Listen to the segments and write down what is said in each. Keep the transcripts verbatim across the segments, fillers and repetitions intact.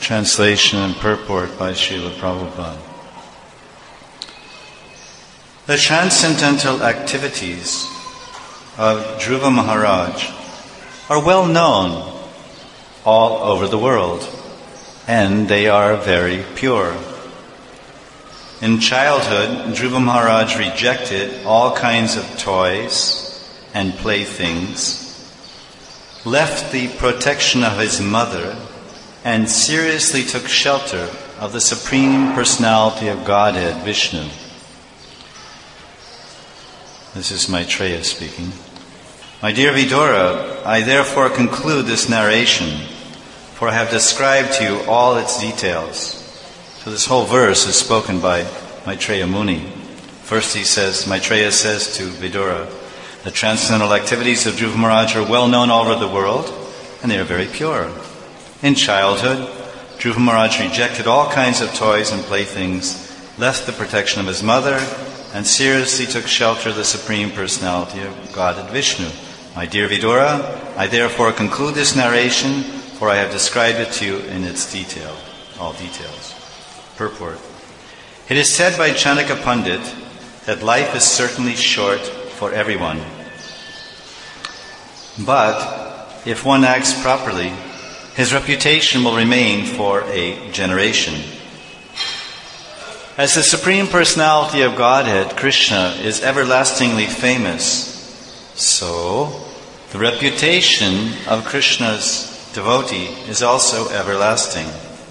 Translation and purport by Srila Prabhupada. The transcendental activities of Dhruva Maharaj are well known all over the world, and they are very pure. In childhood, Dhruva Maharaj rejected all kinds of toys and playthings, left the protection of his mother, and seriously took shelter of the Supreme Personality of Godhead, Vishnu. This is Maitreya speaking. My dear Vidura, I therefore conclude this narration, for I have described to you all its details. So this whole verse is spoken by Maitreya Muni. First he says, Maitreya says to Vidura, the transcendental activities of Dhruva Maharaj are well known all over the world, and they are very pure. In childhood, Dhruva Maharaj rejected all kinds of toys and playthings, left the protection of his mother, and seriously took shelter of the Supreme Personality of Godhead Vishnu. My dear Vidura, I therefore conclude this narration, for I have described it to you in its detail, all details. Purport. It is said by Chanaka Pandit that life is certainly short for everyone. But if one acts properly, his reputation will remain for a generation. As the Supreme Personality of Godhead, Krishna, is everlastingly famous, so the reputation of Krishna's devotee is also everlasting.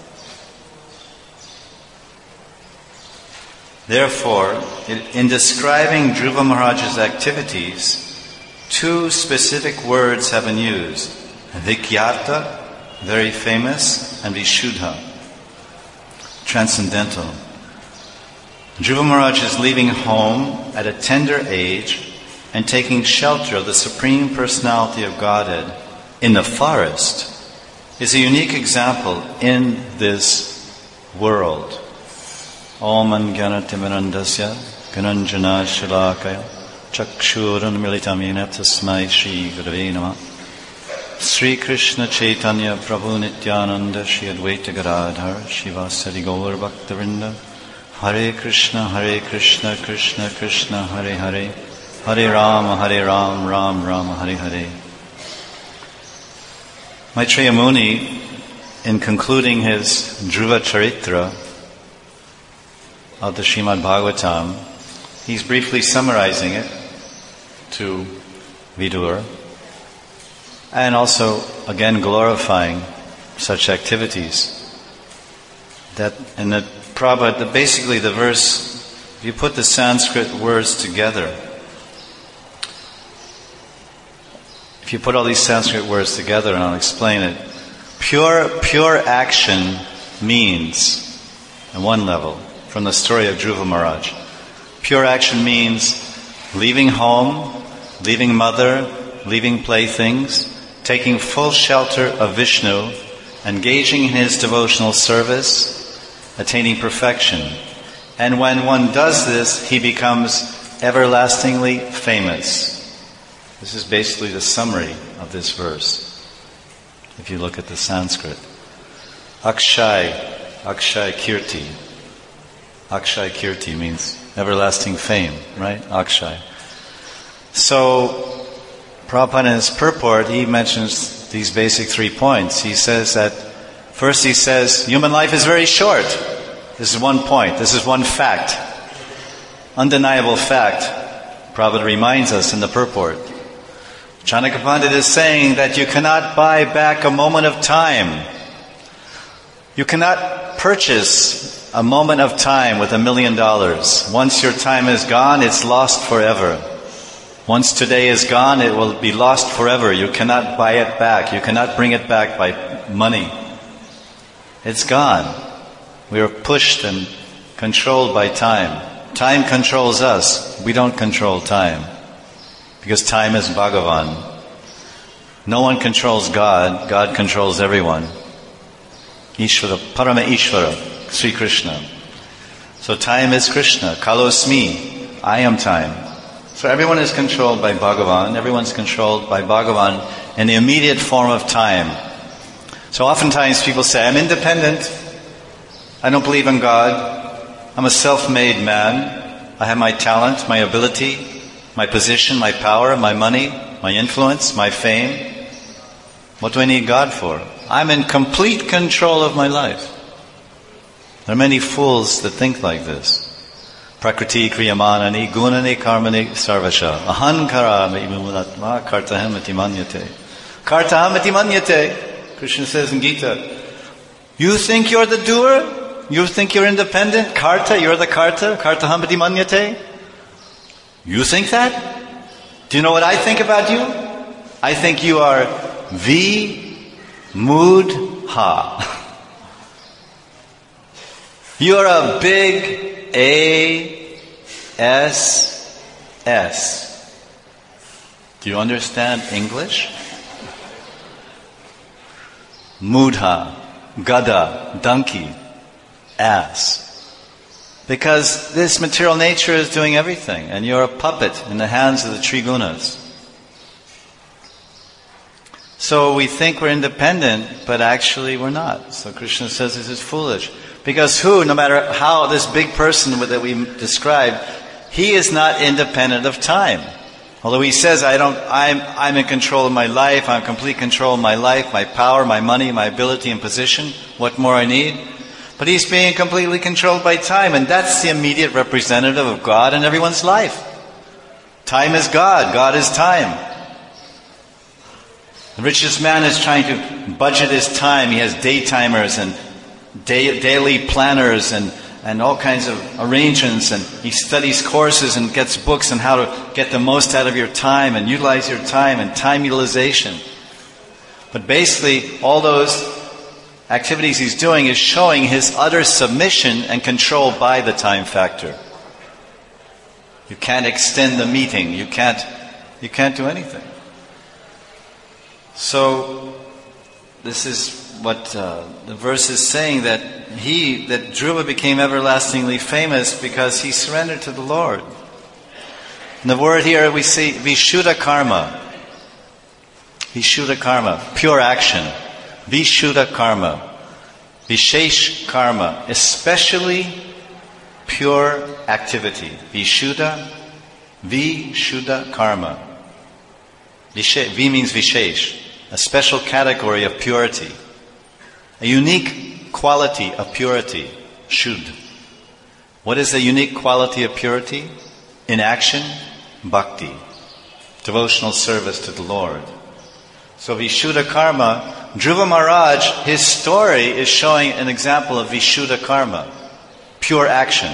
Therefore, in describing Dhruva Maharaj's activities, two specific words have been used: Vikyata, very famous, and Vishuddha, transcendental. Dhruva Maharaj is leaving home at a tender age and taking shelter of the Supreme Personality of Godhead in the forest is a unique example in this world. Om Anjanatimandasya Gananjana Shalakaya Chakshuran Militamina Tasmai Shri Gurave Namah. Sri Krishna Chaitanya Prabhu Nityananda Shri Advaita Gadadhar Shivasari Gaur Bhaktavinda Hare Krishna Hare Krishna Krishna Krishna Hare Hare Hare Rama Hare Ram Ram Rama Hare Hare. Maitreya Muni, in concluding his Dhruva Charitra of the Srimad Bhagavatam, he's briefly summarizing it to Vidura, and also, again, glorifying such activities. That, and that Prabhupada, basically the verse, if you put the Sanskrit words together, if you put all these Sanskrit words together, and I'll explain it, pure, pure action means, at one level, from the story of Dhruva Maharaj, pure action means leaving home, leaving mother, leaving playthings, taking full shelter of Vishnu, engaging in his devotional service, attaining perfection. And when one does this, he becomes everlastingly famous. This is basically the summary of this verse, if you look at the Sanskrit. Akshay, Akshay Kirti. Akshay Kirti means everlasting fame, right? Akshay. So, Prabhupada in his purport, he mentions these basic three points. He says that, first he says, human life is very short. This is one point. This is one fact. Undeniable fact. Prabhupada reminds us in the purport. Chanaka Pandit is saying that you cannot buy back a moment of time. You cannot purchase a moment of time with a million dollars. Once your time is gone, it's lost forever. Once today is gone, it will be lost forever. You cannot buy it back. You cannot bring it back by money. It's gone. We are pushed and controlled by time. Time controls us. We don't control time. Because time is Bhagavan. No one controls God. God controls everyone. Ishvara, Parama Ishvara, Sri Krishna. So time is Krishna. Kalosmi. I am time. So everyone is controlled by Bhagavan. Everyone's controlled by Bhagavan in the immediate form of time. So oftentimes people say, I'm independent. I don't believe in God. I'm a self-made man. I have my talent, my ability, my position, my power, my money, my influence, my fame. What do I need God for? I'm in complete control of my life. There are many fools that think like this. Prakriti kriyamanani gunani karmani sarvasha ahankara vimunatma kartaham iti manyate. Kartaham iti manyate. Krishna says in Gita, you think you're the doer? You think you're independent? Karta, you're the karta? Kartaham iti manyate? You think that? Do you know what I think about you? I think you are vi mudha. You're a big A S S. Do you understand English? Mudha, gada, donkey, ass. Because this material nature is doing everything, and you're a puppet in the hands of the trigunas. So we think we're independent, but actually we're not. So Krishna says this is foolish. Because who, no matter how this big person that we described, he is not independent of time. Although he says, I don't, I'm, I'm in control of my life, I'm in complete control of my life, my power, my money, my ability and position, what more I need? But he's being completely controlled by time, and that's the immediate representative of God in everyone's life. Time is God, God is time. The richest man is trying to budget his time. He has day timers and day, daily planners and, and all kinds of arrangements, and he studies courses and gets books on how to get the most out of your time and utilize your time and time utilization. But basically, all those activities he's doing is showing his utter submission and control by the time factor. You can't extend the meeting. You can't, you can't do anything. So, this is what uh, the verse is saying, that he, that Dhruva became everlastingly famous because he surrendered to the Lord. In the word here we see Vishuddha karma. Vishuddha karma, pure action. Vishuddha karma. Vishesh karma, especially pure activity. Vishuddha, Vishuddha karma. Vishesh, V means Vishesh, a special category of purity. A unique quality of purity. Shuddha. What is the unique quality of purity? In action, bhakti. Devotional service to the Lord. So Vishuddha karma, Dhruva Maharaj, his story is showing an example of Vishuddha karma. Pure action.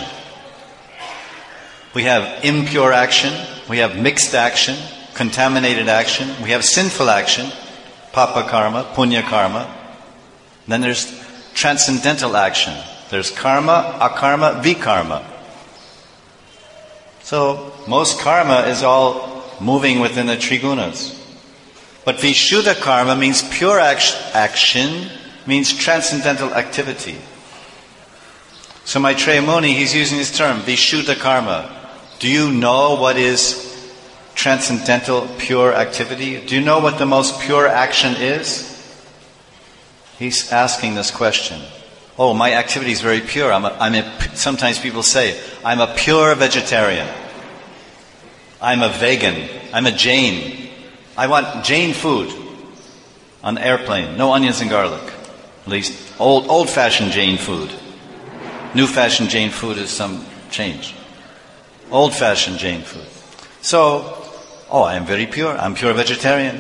We have impure action, we have mixed action, contaminated action, we have sinful action, papa karma, punya karma. Then there's transcendental action. There's karma, akarma, vikarma. So most karma is all moving within the trigunas. But Vishuddha karma means pure action, means transcendental activity. So Maitreya Muni, he's using this term, Vishuddha karma. Do you know what is transcendental pure activity? Do you know what the most pure action is? He's asking this question. Oh, my activity is very pure. I'm a, I'm a, sometimes people say, I'm a pure vegetarian. I'm a vegan. I'm a Jain. I want Jain food on the airplane. No onions and garlic. At least old, old-fashioned Jain food. New-fashioned Jain food is some change. Old-fashioned Jain food. So, oh, I am very pure. I'm pure vegetarian.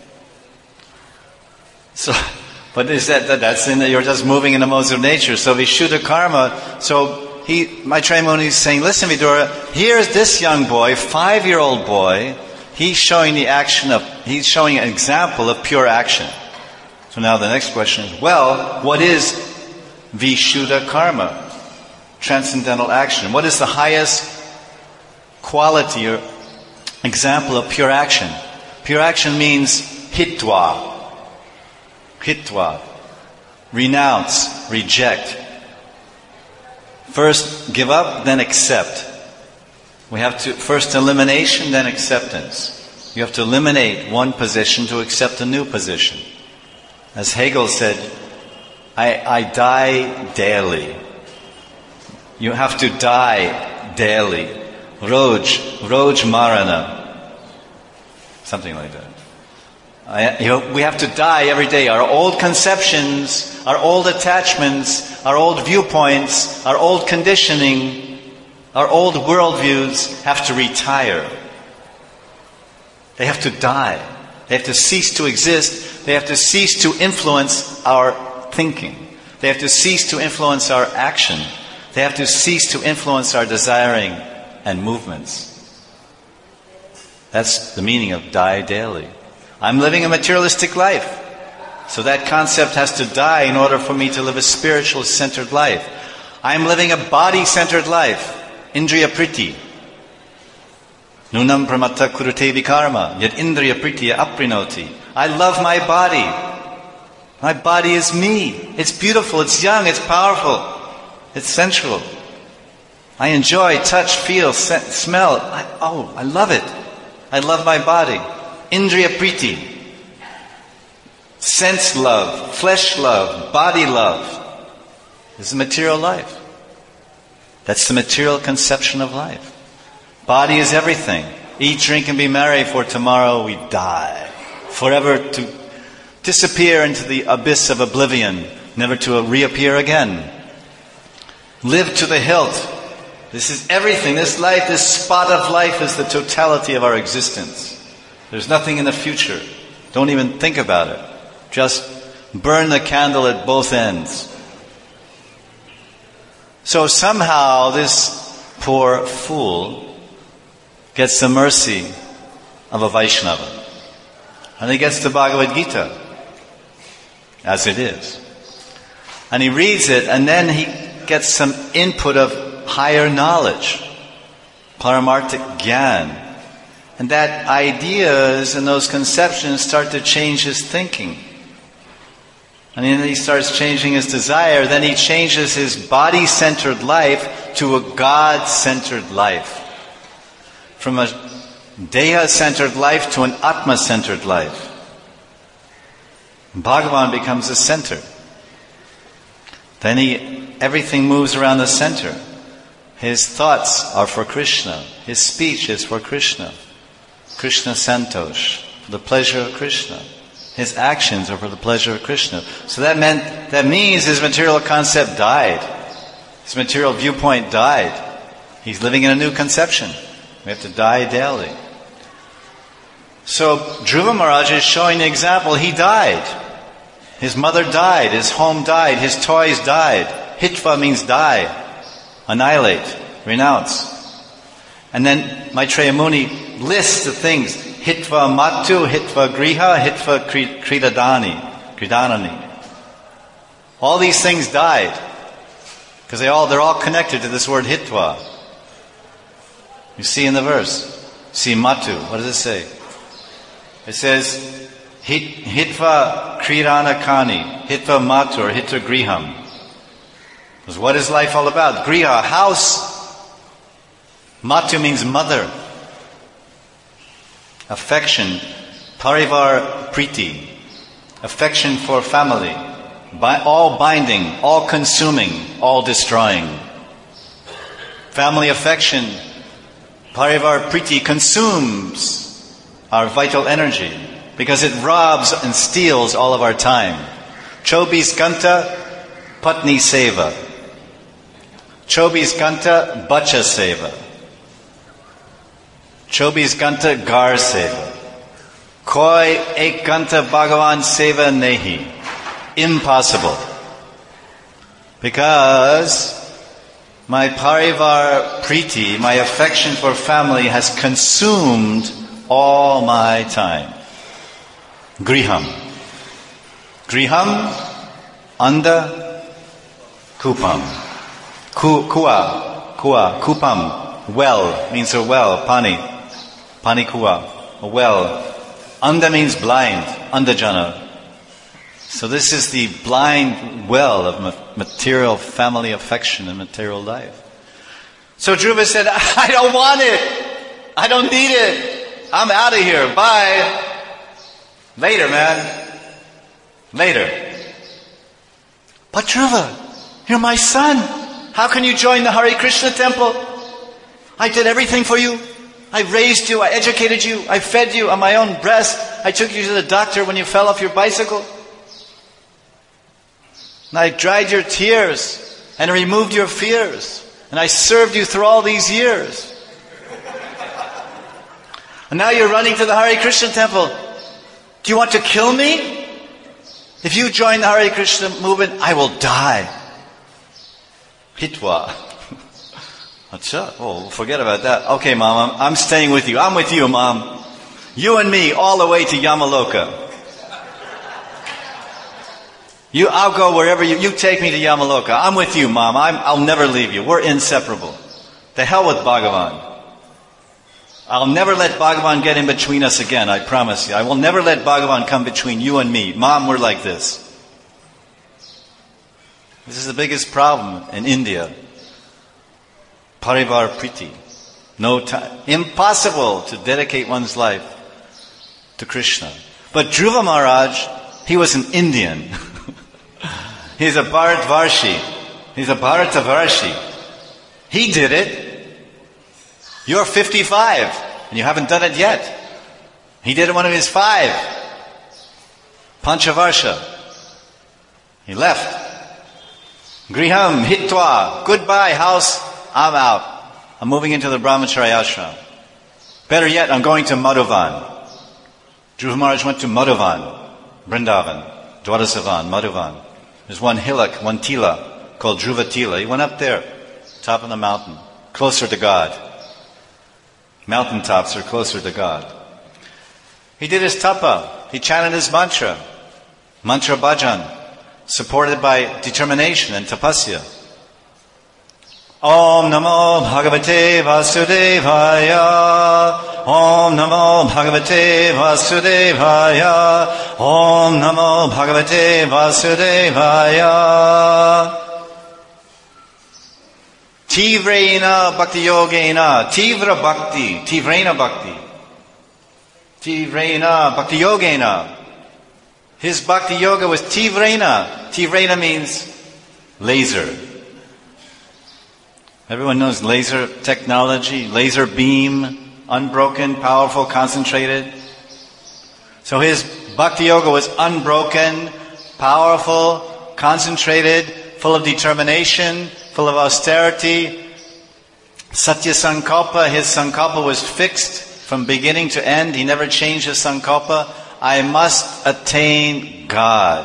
So, but is that, that that's in the, you're just moving in the modes of nature. So Vishuddha karma. So he, Maitreya Muni is saying, listen, Vidura, here's this young boy, five-year-old boy. He's showing the action of, he's showing an example of pure action. So now the next question is, well, what is Vishuddha karma? Transcendental action. What is the highest quality or example of pure action? Pure action means hitva. Hitva. Renounce, reject. First give up, then accept. We have to, first elimination, then acceptance. You have to eliminate one position to accept a new position. As Hegel said, I, I die daily. You have to die daily. Roj, Roj Marana. Something like that. I, you know, we have to die every day. Our old conceptions, our old attachments, our old viewpoints, our old conditioning, our old worldviews have to retire. They have to die. They have to cease to exist. They have to cease to influence our thinking. They have to cease to influence our action. They have to cease to influence our desiring and movements. That's the meaning of die daily. I'm living a materialistic life. So that concept has to die in order for me to live a spiritual centered life. I'm living a body centered life. Indriya priti. Nunam pramatta kurute vikarma. Yet indriya pritiya aprinoti. I love my body. My body is me. It's beautiful, it's young, it's powerful. It's sensual. I enjoy touch, feel, scent, smell. I, oh, I love it. I love my body. Indriya priti. Sense love, flesh love, body love. This is material life. That's the material conception of life. Body is everything. Eat, drink, and be merry, for tomorrow we die. Forever to disappear into the abyss of oblivion, never to reappear again. Live to the hilt. This is everything. This life, this spot of life is the totality of our existence. There's nothing in the future. Don't even think about it. Just burn the candle at both ends. So somehow this poor fool gets the mercy of a Vaishnava. And he gets the Bhagavad Gita, as it is. And he reads it, and then he gets some input of higher knowledge, Paramarthik Gyan. And that ideas and those conceptions start to change his thinking. And then he starts changing his desire. Then he changes his body-centered life to a God-centered life. From a Deha-centered life to an Atma-centered life. Bhagavan becomes the center. Then he, everything moves around the center. His thoughts are for Krishna. His speech is for Krishna. Krishna Santosh, for the pleasure of Krishna. His actions are for the pleasure of Krishna. So that meant, that means his material concept died. His material viewpoint died. He's living in a new conception. We have to die daily. So Dhruva Maharaj is showing the example. He died. His mother died. His home died. His toys died. Hitva means die. Annihilate. Renounce. And then Maitreya Muni lists the things. Hitva matu, hitva griha, hitva kridadani, kridanani. All these things died. Because they all, they're all connected to this word hitva. You see in the verse. See matu. What does it say? It says, hit, hitva kridanakani, hitva matu, or hitva griham. Because what is life all about? Griha, house. Matu means mother. Affection, parivar priti, affection for family, by all binding, all consuming, all destroying. Family affection, parivar priti, consumes our vital energy because it robs and steals all of our time. Chobis ganta, patni seva. Chobis ganta, bacha seva. Chobis ganta gar seva. Koi ek ganta Bhagavan seva nehi. Impossible. Because my parivar priti, my affection for family, has consumed all my time. Griham. Griham, anda, kupam. Ku, kua, kua, kupam. Well means a well, pani. Panikua, a well. Anda means blind, andajana. So this is the blind well of material family affection and material life. So Dhruva said, I don't want it. I don't need it. I'm out of here. Bye. Later, man. Later. But Dhruva, you're my son. How can you join the Hare Krishna temple? I did everything for you. I raised you. I educated you. I fed you on my own breast. I took you to the doctor when you fell off your bicycle. And I dried your tears and removed your fears. And I served you through all these years. And now you're running to the Hare Krishna temple. Do you want to kill me? If you join the Hare Krishna movement, I will die. Hitwa. Acha. Oh, forget about that. Okay, Mom, I'm, I'm staying with you. I'm with you, Mom. You and me, all the way to Yamaloka. You, I'll go wherever you, you take me to Yamaloka. I'm with you, Mom. I'm, I'll never leave you. We're inseparable. The hell with Bhagavan. I'll never let Bhagavan get in between us again, I promise you. I will never let Bhagavan come between you and me. Mom, we're like this. This is the biggest problem in India. Parivar Priti. No time. Impossible to dedicate one's life to Krishna. But Dhruva Maharaj, he was an Indian. He's a Bharatvarshi. He's a Bharatavarshi. He did it. You're fifty-five, and you haven't done it yet. He did it when he was five. Panchavarsha. He left. Griham, hitwa, goodbye house, I'm out. I'm moving into the Brahmachari ashram. Better yet, I'm going to Madhuvan. Dhruva Maharaj went to Madhuvan, Vrindavan, Dwarasavan, Madhuvan. There's one hillock, one tila, called Dhruva Tila. He went up there, top of the mountain, closer to God. Mountaintops are closer to God. He did his tapa. He chanted his mantra. Mantra bhajan. Supported by determination and tapasya. Om Namo Bhagavate Vasudevaya. Om Namo Bhagavate Vasudevaya. Om Namo Bhagavate Vasudevaya. Tivrena Bhakti Yogena. Tivra Bhakti. Tivrena Bhakti. Tivrena Bhakti Yogena. His Bhakti Yoga was Tivrena. Tivrena means laser. Everyone knows laser technology, laser beam, unbroken, powerful, concentrated. So his Bhakti Yoga was unbroken, powerful, concentrated, full of determination, full of austerity. Satya Sankalpa, his Sankalpa was fixed from beginning to end. He never changed his Sankalpa. I must attain God.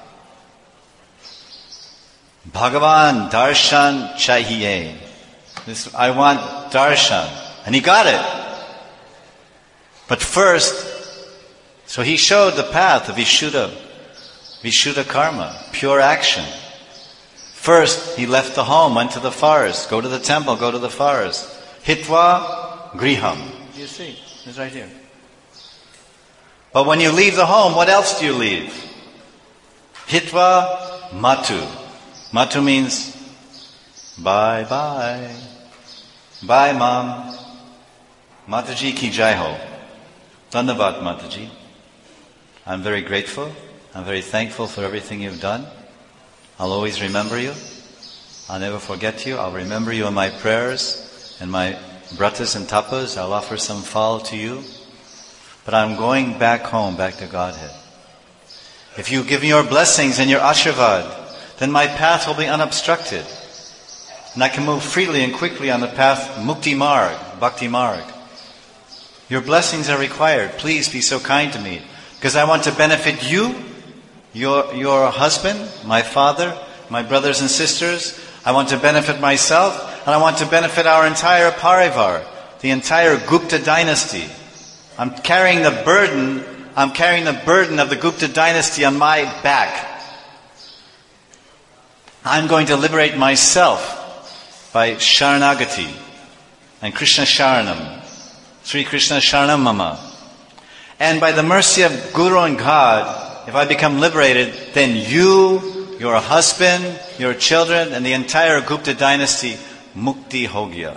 Bhagavan darshan chahiye. This, I want darshan. And he got it. But first, so he showed the path of Vishuddha. Vishuddha karma, pure action. First, he left the home, went to the forest. Go to the temple, go to the forest. Hitva griham. You see, it's right here. But when you leave the home, what else do you leave? Hitva matu. Matu means bye-bye. Bye, Mom. Mataji ki jai ho. Dhanyavad, Mataji. I'm very grateful. I'm very thankful for everything you've done. I'll always remember you. I'll never forget you. I'll remember you in my prayers and my vratas and tapas. I'll offer some phal to you. But I'm going back home, back to Godhead. If you give me your blessings and your ashirvad, then my path will be unobstructed. And I can move freely and quickly on the path Mukti Marg, Bhakti Marg. Your blessings are required. Please be so kind to me. Because I want to benefit you, your, your husband, my father, my brothers and sisters. I want to benefit myself, and I want to benefit our entire parivar, the entire Gupta dynasty. I'm carrying the burden, I'm carrying the burden of the Gupta dynasty on my back. I'm going to liberate myself by Sharanagati and Krishna Sharanam. Sri Krishna Sharanam Mama. And by the mercy of Guru and God, if I become liberated, then you, your husband, your children, and the entire Gupta dynasty, Mukti Hogya.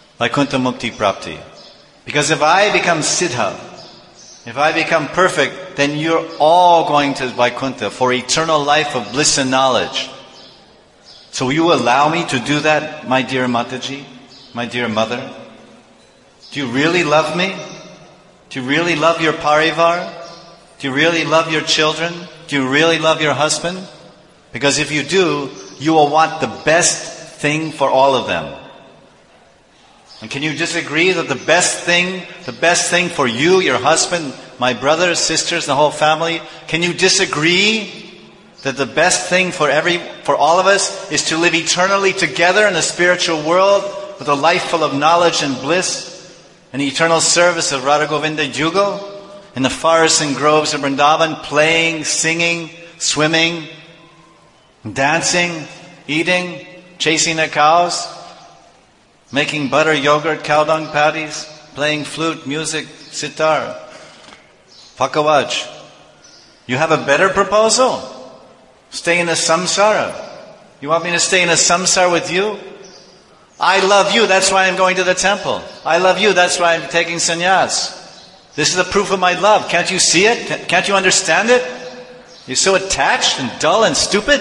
Vaikuntha Mukti Prapti. Because if I become Siddha, if I become perfect, then you're all going to Vaikuntha for eternal life of bliss and knowledge. So will you allow me to do that, my dear Mataji, my dear mother? Do you really love me? Do you really love your parivar? Do you really love your children? Do you really love your husband? Because if you do, you will want the best thing for all of them. And can you disagree that the best thing, the best thing for you, your husband, my brothers, sisters, the whole family, can you disagree that the best thing for every, for all of us is to live eternally together in the spiritual world with a life full of knowledge and bliss and eternal service of Radha Govinda Jugal in the forests and groves of Vrindavan, playing, singing, swimming, dancing, eating, chasing the cows, making butter, yogurt, cow dung patties, playing flute, music, sitar, pakawaj. You have a better proposal? Stay in a samsara. You want me to stay in a samsara with you? I love you, that's why I'm going to the temple. I love you, that's why I'm taking sannyas. This is the proof of my love. Can't you see it? Can't you understand it? You're so attached and dull and stupid.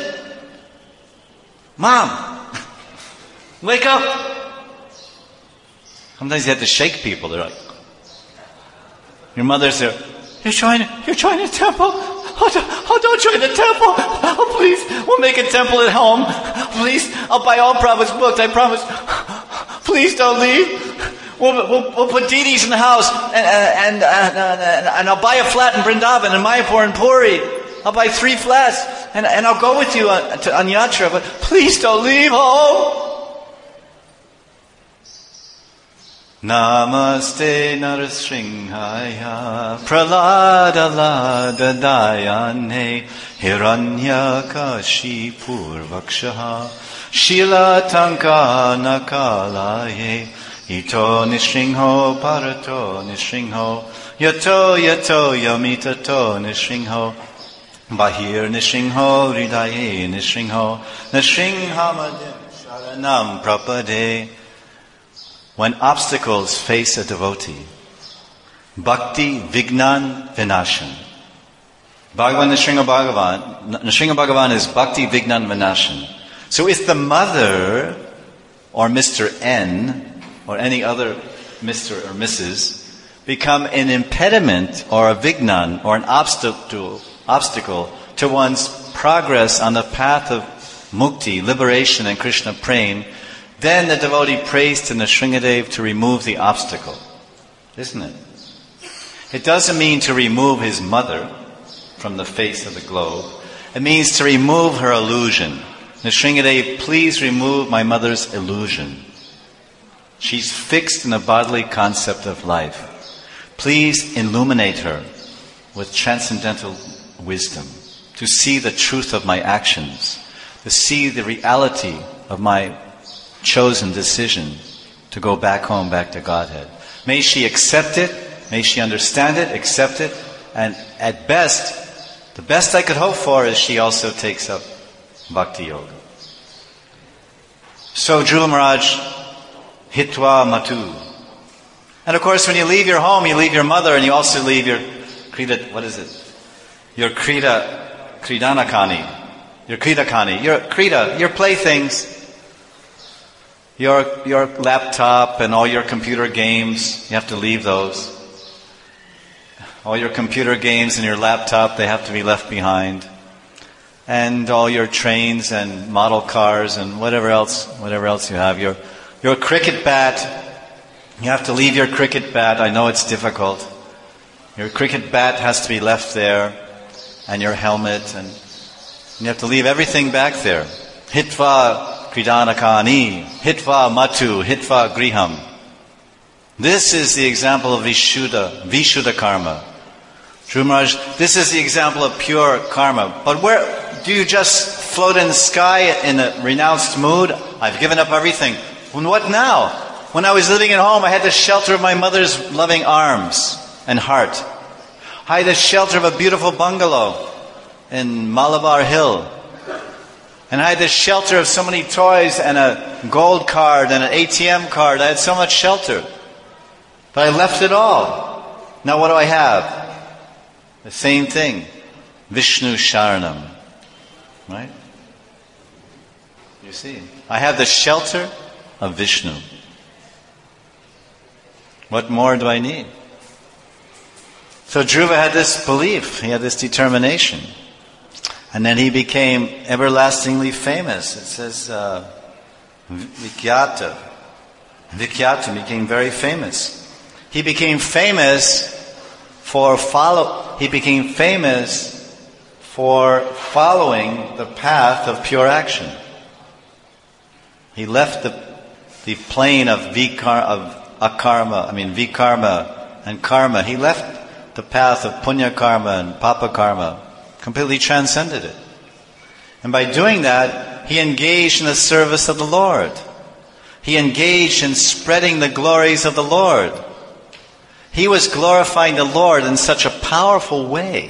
Mom, wake up. Sometimes you have to shake people. They're like, your mother's there. You're trying, you're trying to temple? Oh, don't, oh, don't join the temple. Oh, please, we'll make a temple at home. Please, I'll buy all Prabhupada's books, I promise. Please don't leave. We'll, we'll, we'll put D Ds in the house, and, and, and, and, and I'll buy a flat in Vrindavan, in Mayapur, and Puri. I'll buy three flats, and, and I'll go with you on, to, on yatra, but please don't leave home. Namaste Narasringhaya Pralada Lada Dayane Hiranyakashi Purvakshaha Shila Tanka Nakalaye Ito Nishringho Parato Nishringho Yato Yato Yamitato Nishringho Bahir Nishringho Ridaye Nishringho Nishringhamadim Sharanam Prapade. When obstacles face a devotee, bhakti vignan vinashan. Bhagavan Nrsimha Bhagavan, Nrsimha Bhagavan is bhakti vignan vinashan. So if the mother, or Mister N, or any other Mister or Missus, become an impediment or a vignan, or an obstacle, obstacle to one's progress on the path of mukti, liberation and Krishna prema, then the devotee prays to Nrsingadev to remove the obstacle. Isn't it? It doesn't mean to remove his mother from the face of the globe. It means to remove her illusion. Nrsingadev, please remove my mother's illusion. She's fixed in a bodily concept of life. Please illuminate her with transcendental wisdom to see the truth of my actions, to see the reality of my chosen decision to go back home, back to Godhead. May she accept it, may she understand it, accept it, and at best, the best I could hope for is she also takes up Bhakti Yoga. So Dhruva Maharaj, Hitva Matu. And of course when you leave your home, you leave your mother and you also leave your Krita, what is it? Your Krita, Kridanakani. Your Kritakani. Your Krita, your playthings. Your, your laptop and all your computer games, you have to leave those. All your computer games and your laptop, they have to be left behind. And all your trains and model cars and whatever else, whatever else you have. Your, your cricket bat, you have to leave your cricket bat. I know it's difficult. Your cricket bat has to be left there, and your helmet, and you have to leave everything back there. Hitva Kridanakani, Hitva Matu, Hitva Griham. This is the example of Vishuddha, Vishuddha karma. Dhruva Maharaj, this is the example of pure karma. But where do you just float in the sky in a renounced mood? I've given up everything. And what now? When I was living at home, I had the shelter of my mother's loving arms and heart. I had the shelter of a beautiful bungalow in Malabar Hill. And I had the shelter of so many toys and a gold card and an A T M card. I had so much shelter. But I left it all. Now what do I have? The same thing. Vishnu Sharanam. Right? You see, I have the shelter of Vishnu. What more do I need? So Dhruva had this belief, he had this determination. And then he became everlastingly famous. It says, uh, Vikyata. Vikyata became very famous. He became famous for follow, he became famous for following the path of pure action. He left the, the plane of vikar, of akarma, I mean vikarma and karma. He left the path of punya karma and papa karma, completely transcended it. And by doing that, he engaged in the service of the Lord. He engaged in spreading the glories of the Lord. He was glorifying the Lord in such a powerful way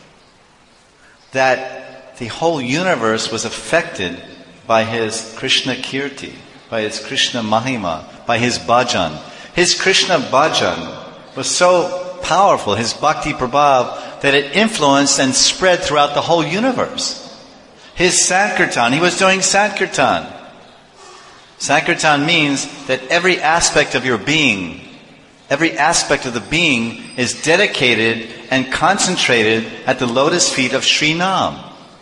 that the whole universe was affected by his Krishna Kirti, by his Krishna Mahima, by his bhajan. His Krishna bhajan was so powerful, his bhakti prabhav, that it influenced and spread throughout the whole universe. His Sankirtan, he was doing Sankirtan. Sankirtan means that every aspect of your being, every aspect of the being is dedicated and concentrated at the lotus feet of Sri Nam.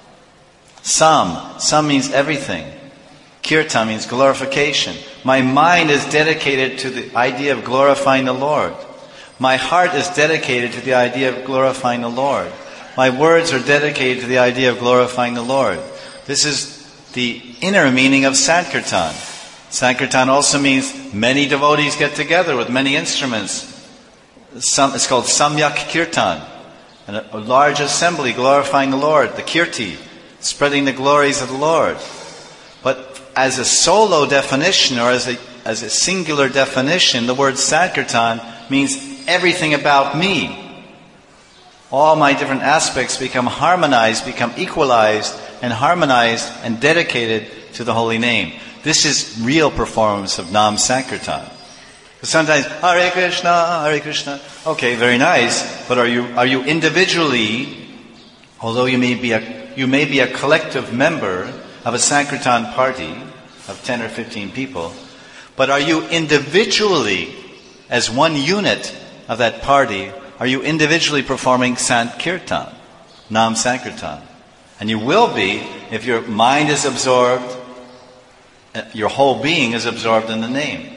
Sam, Sam means everything. Kirtan means glorification. My mind is dedicated to the idea of glorifying the Lord. My heart is dedicated to the idea of glorifying the Lord. My words are dedicated to the idea of glorifying the Lord. This is the inner meaning of Sankirtan. Sankirtan also means many devotees get together with many instruments. Some, it's called Samyak Kirtan. And a, a large assembly glorifying the Lord, the Kirti, spreading the glories of the Lord. But as a solo definition, or as a, as a singular definition, the word Sankirtan means everything about me. All my different aspects become harmonized, become equalized and harmonized and dedicated to the holy name. This is real performance of Nam Sankirtan. Sometimes, Hare Krishna, Hare Krishna. Okay, very nice. But are you are you individually, although you may be a you may be a collective member of a Sankirtan party of ten or fifteen people, but are you individually, as one unit of that party, are you individually performing Sankirtan, Nam Sankirtan? And you will be if your mind is absorbed, your whole being is absorbed in the name.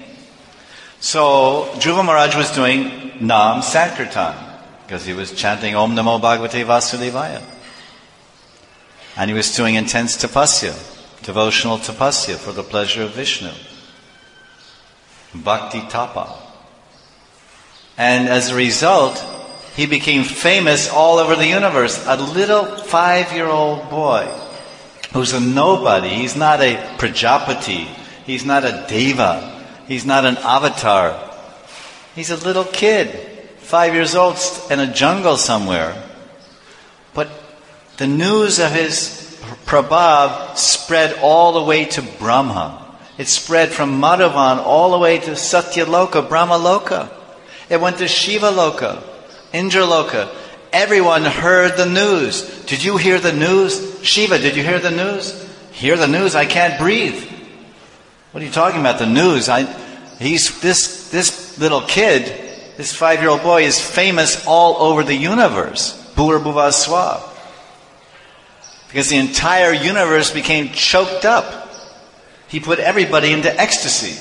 So, Dhruva Maharaj was doing Nam Sankirtan, because he was chanting Om Namo Bhagavate Vasudevaya. And he was doing intense tapasya, devotional tapasya for the pleasure of Vishnu. Bhakti tapa. And as a result, he became famous all over the universe. A little five-year-old boy who's a nobody. He's not a Prajapati. He's not a Deva. He's not an avatar. He's a little kid, five years old, in a jungle somewhere. But the news of his Prabhav spread all the way to Brahma. It spread from Madhavan all the way to Satyaloka, Brahmaloka. It went to Shiva Loka, Indraloka. Everyone heard the news. Did you hear the news? Shiva, did you hear the news? Hear the news? I can't breathe. What are you talking about? The news? I, he's this this little kid, this five-year-old boy, is famous all over the universe. Bhur Bhuva Swa. Because the entire universe became choked up. He put everybody into ecstasy.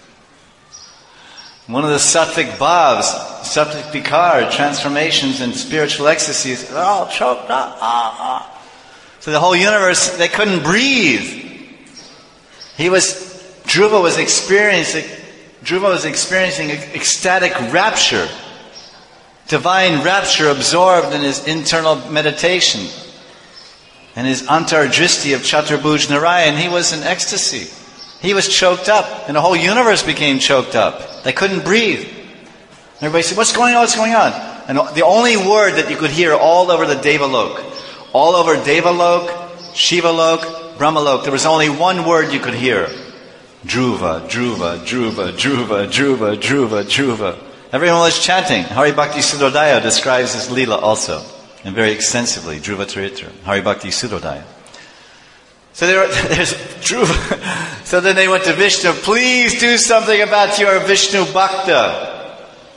One of the sattvic bhavs, sattvic vikar, transformations and spiritual ecstasies, they're all choked up. Ah, ah. So the whole universe, they couldn't breathe. He was, Dhruva was experiencing, Dhruva was experiencing ecstatic rapture, divine rapture absorbed in his internal meditation. And his antardristi of Chaturbhuj Narayan, he was in ecstasy. He was choked up, and the whole universe became choked up. They couldn't breathe. Everybody said, what's going on, what's going on? And the only word that you could hear all over the Devalok, all over Devalok, Shivalok, Brahmalok, there was only one word you could hear. Dhruva, Dhruva, Dhruva, Dhruva, Dhruva, Dhruva, Dhruva. Everyone was chanting. Hari Bhakti Sudodaya describes this Leela also. and very extensively, Dhruva Charitra, Hari Bhakti Sudodaya. So there, there's Dhruva. So then they went to Vishnu, please do something about your Vishnu Bhakta.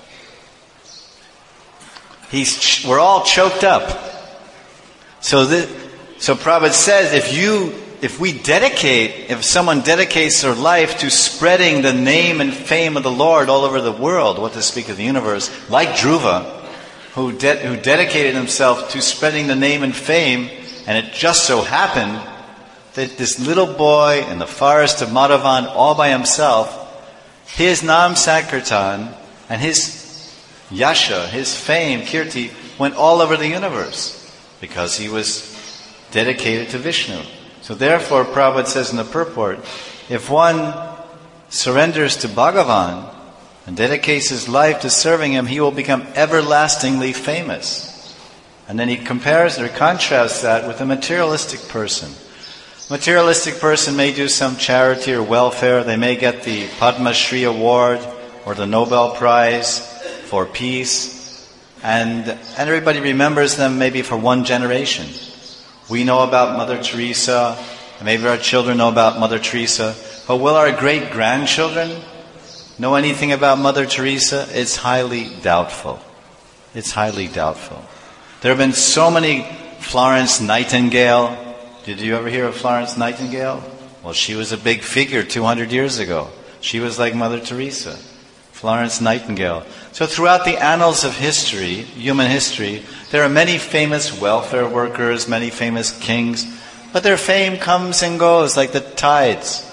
He's, we're all choked up. So this, so Prabhupada says, if you, if we dedicate, if someone dedicates their life to spreading the name and fame of the Lord all over the world, what to speak of the universe, like Dhruva, who, de- who dedicated himself to spreading the name and fame, and it just so happened that this little boy in the forest of Madhavan, all by himself, his Nam Sankirtan and his Yasha, his fame, Kirti, went all over the universe because he was dedicated to Vishnu. So therefore, Prabhupada says in the purport, if one surrenders to Bhagavan and dedicates his life to serving him, he will become everlastingly famous. And then he compares or contrasts that with a materialistic person. A materialistic person may do some charity or welfare. They may get the Padma Shri Award or the Nobel Prize for peace. And, and everybody remembers them maybe for one generation. We know about Mother Teresa, and maybe our children know about Mother Teresa. But will our great-grandchildren know anything about Mother Teresa? It's highly doubtful. It's highly doubtful. There have been so many Florence Nightingale. Did you ever hear of Florence Nightingale? Well, she was a big figure two hundred years ago. She was like Mother Teresa. Florence Nightingale. So throughout the annals of history, human history, there are many famous welfare workers, many famous kings, but their fame comes and goes like the tides.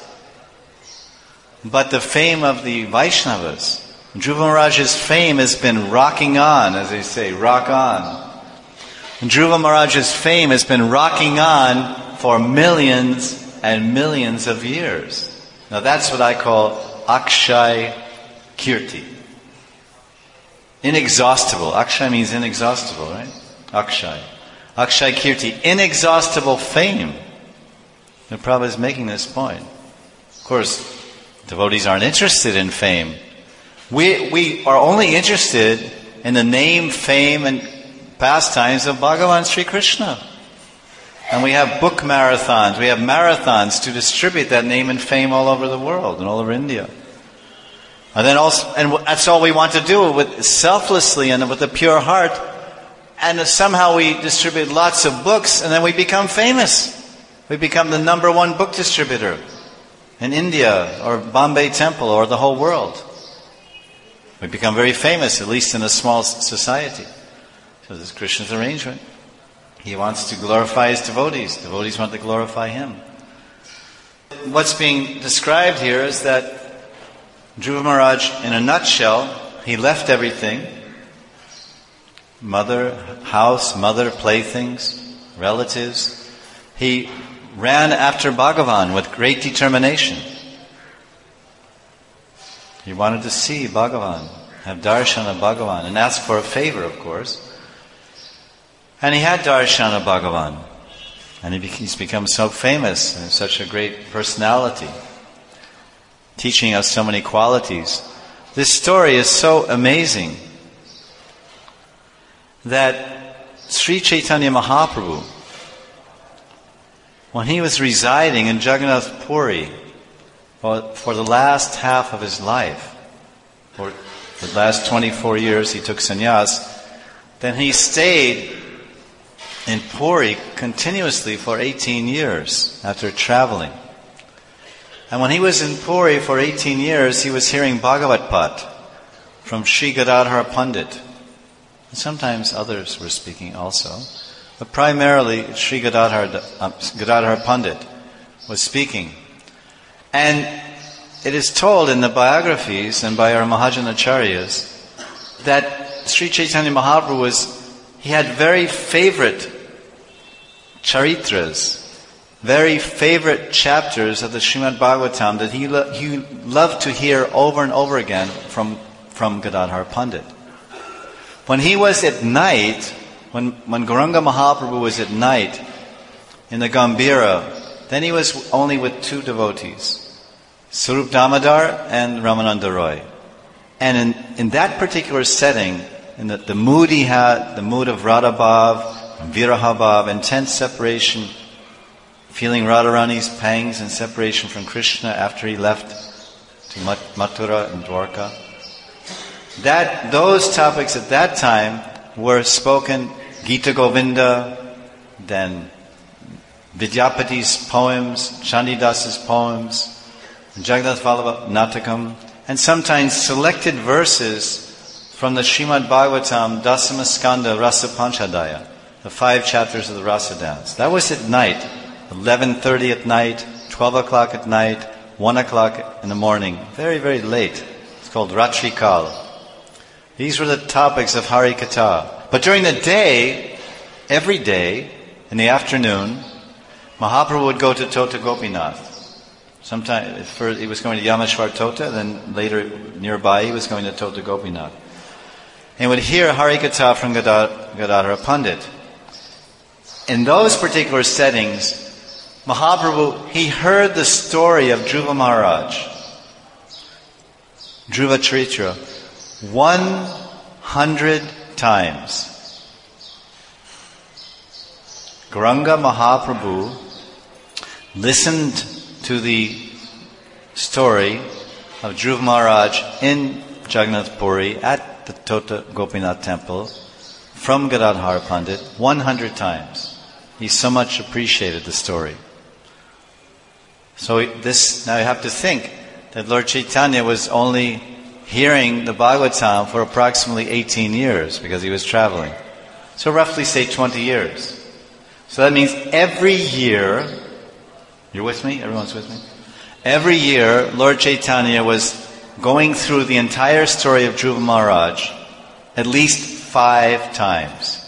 But the fame of the Vaishnavas, Dhruva Maharaj's fame has been rocking on, as they say, rock on. And Dhruva Maharaj's fame has been rocking on for millions and millions of years. Now that's what I call Akshay Kirti. Inexhaustible. Akshay means inexhaustible, right? Akshay. Akshay Kirti. Inexhaustible fame. The Prabhupada is making this point. Of course, devotees aren't interested in fame. We, we are only interested in the name, fame, and pastimes of Bhagavan Sri Krishna. And we have book marathons. We have marathons to distribute that name and fame all over the world and all over India. And then also, and that's all we want to do with selflessly and with a pure heart. And somehow we distribute lots of books, and then we become famous. We become the number one book distributor in India or Bombay Temple or the whole world. We become very famous, at least in a small society. So this is Krishna's arrangement. He wants to glorify his devotees. Devotees want to glorify him. What's being described here is that Dhruva Maharaj, in a nutshell, he left everything. Mother, house, mother, playthings, relatives. He ran after Bhagavan with great determination. He wanted to see Bhagavan, have darshan of Bhagavan, and ask for a favor, of course. And he had darshan of Bhagavan. And he, he's become so famous and such a great personality, teaching us so many qualities. This story is so amazing that Sri Chaitanya Mahaprabhu, when he was residing in Jagannath Puri for, for the last half of his life, for the last twenty-four years he took sannyas, then he stayed in Puri continuously for eighteen years after traveling. And when he was in Puri for eighteen years, he was hearing Bhagavat Path from Sri Gadadhara Pandit. And sometimes others were speaking also. But primarily, Sri Gadadhara, uh, Gadadhara Pandit was speaking. And it is told in the biographies and by our Mahajanacharyas that Sri Chaitanya Mahaprabhu was, he had very favorite charitras, very favorite chapters of the Srimad Bhagavatam that he, lo- he loved to hear over and over again from, from Gadadhara Pandit. When he was at night, when, when Gauranga Mahaprabhu was at night in the Gambhira, then he was only with two devotees, Sarup Damodar and Ramananda Roy. And in, in that particular setting, in the, the mood he had, the mood of Radha Bhav, viraha bhav, intense separation, feeling Radharani's pangs and separation from Krishna after he left to Mathura and Dwarka. That, those topics at that time were spoken, Gita Govinda, then Vidyapati's poems, Chandidasa's poems, Jagannath Vallabha Natakam, and sometimes selected verses from the Srimad Bhagavatam Dasama Skanda Rasa Panchadaya, the five chapters of the Rasa dance. That was at night, eleven thirty at night, twelve o'clock at night, one o'clock in the morning, very, very late. It's called Ratri Kal. These were the topics of Hari Katha. But during the day, every day, in the afternoon, Mahaprabhu would go to Tota Gopinath. Sometimes first he was going to Yameshwar Tota, then later nearby he was going to Tota Gopinath. And would hear Hari Katha from Gadadhara Pandit. In those particular settings, Mahaprabhu, he heard the story of Dhruva Maharaj, Dhruva Charitra, one hundred times. Gauranga Mahaprabhu listened to the story of Dhruva Maharaj in Jagannath Puri at the Tota Gopinath temple from Gadadhara Pandit one hundred times. He so much appreciated the story. So this, now you have to think that Lord Chaitanya was only hearing the Bhagavatam for approximately eighteen years because he was traveling. So roughly say twenty years. So that means every year, you're with me? Everyone's with me? Every year, Lord Chaitanya was going through the entire story of Dhruva Maharaj at least five times.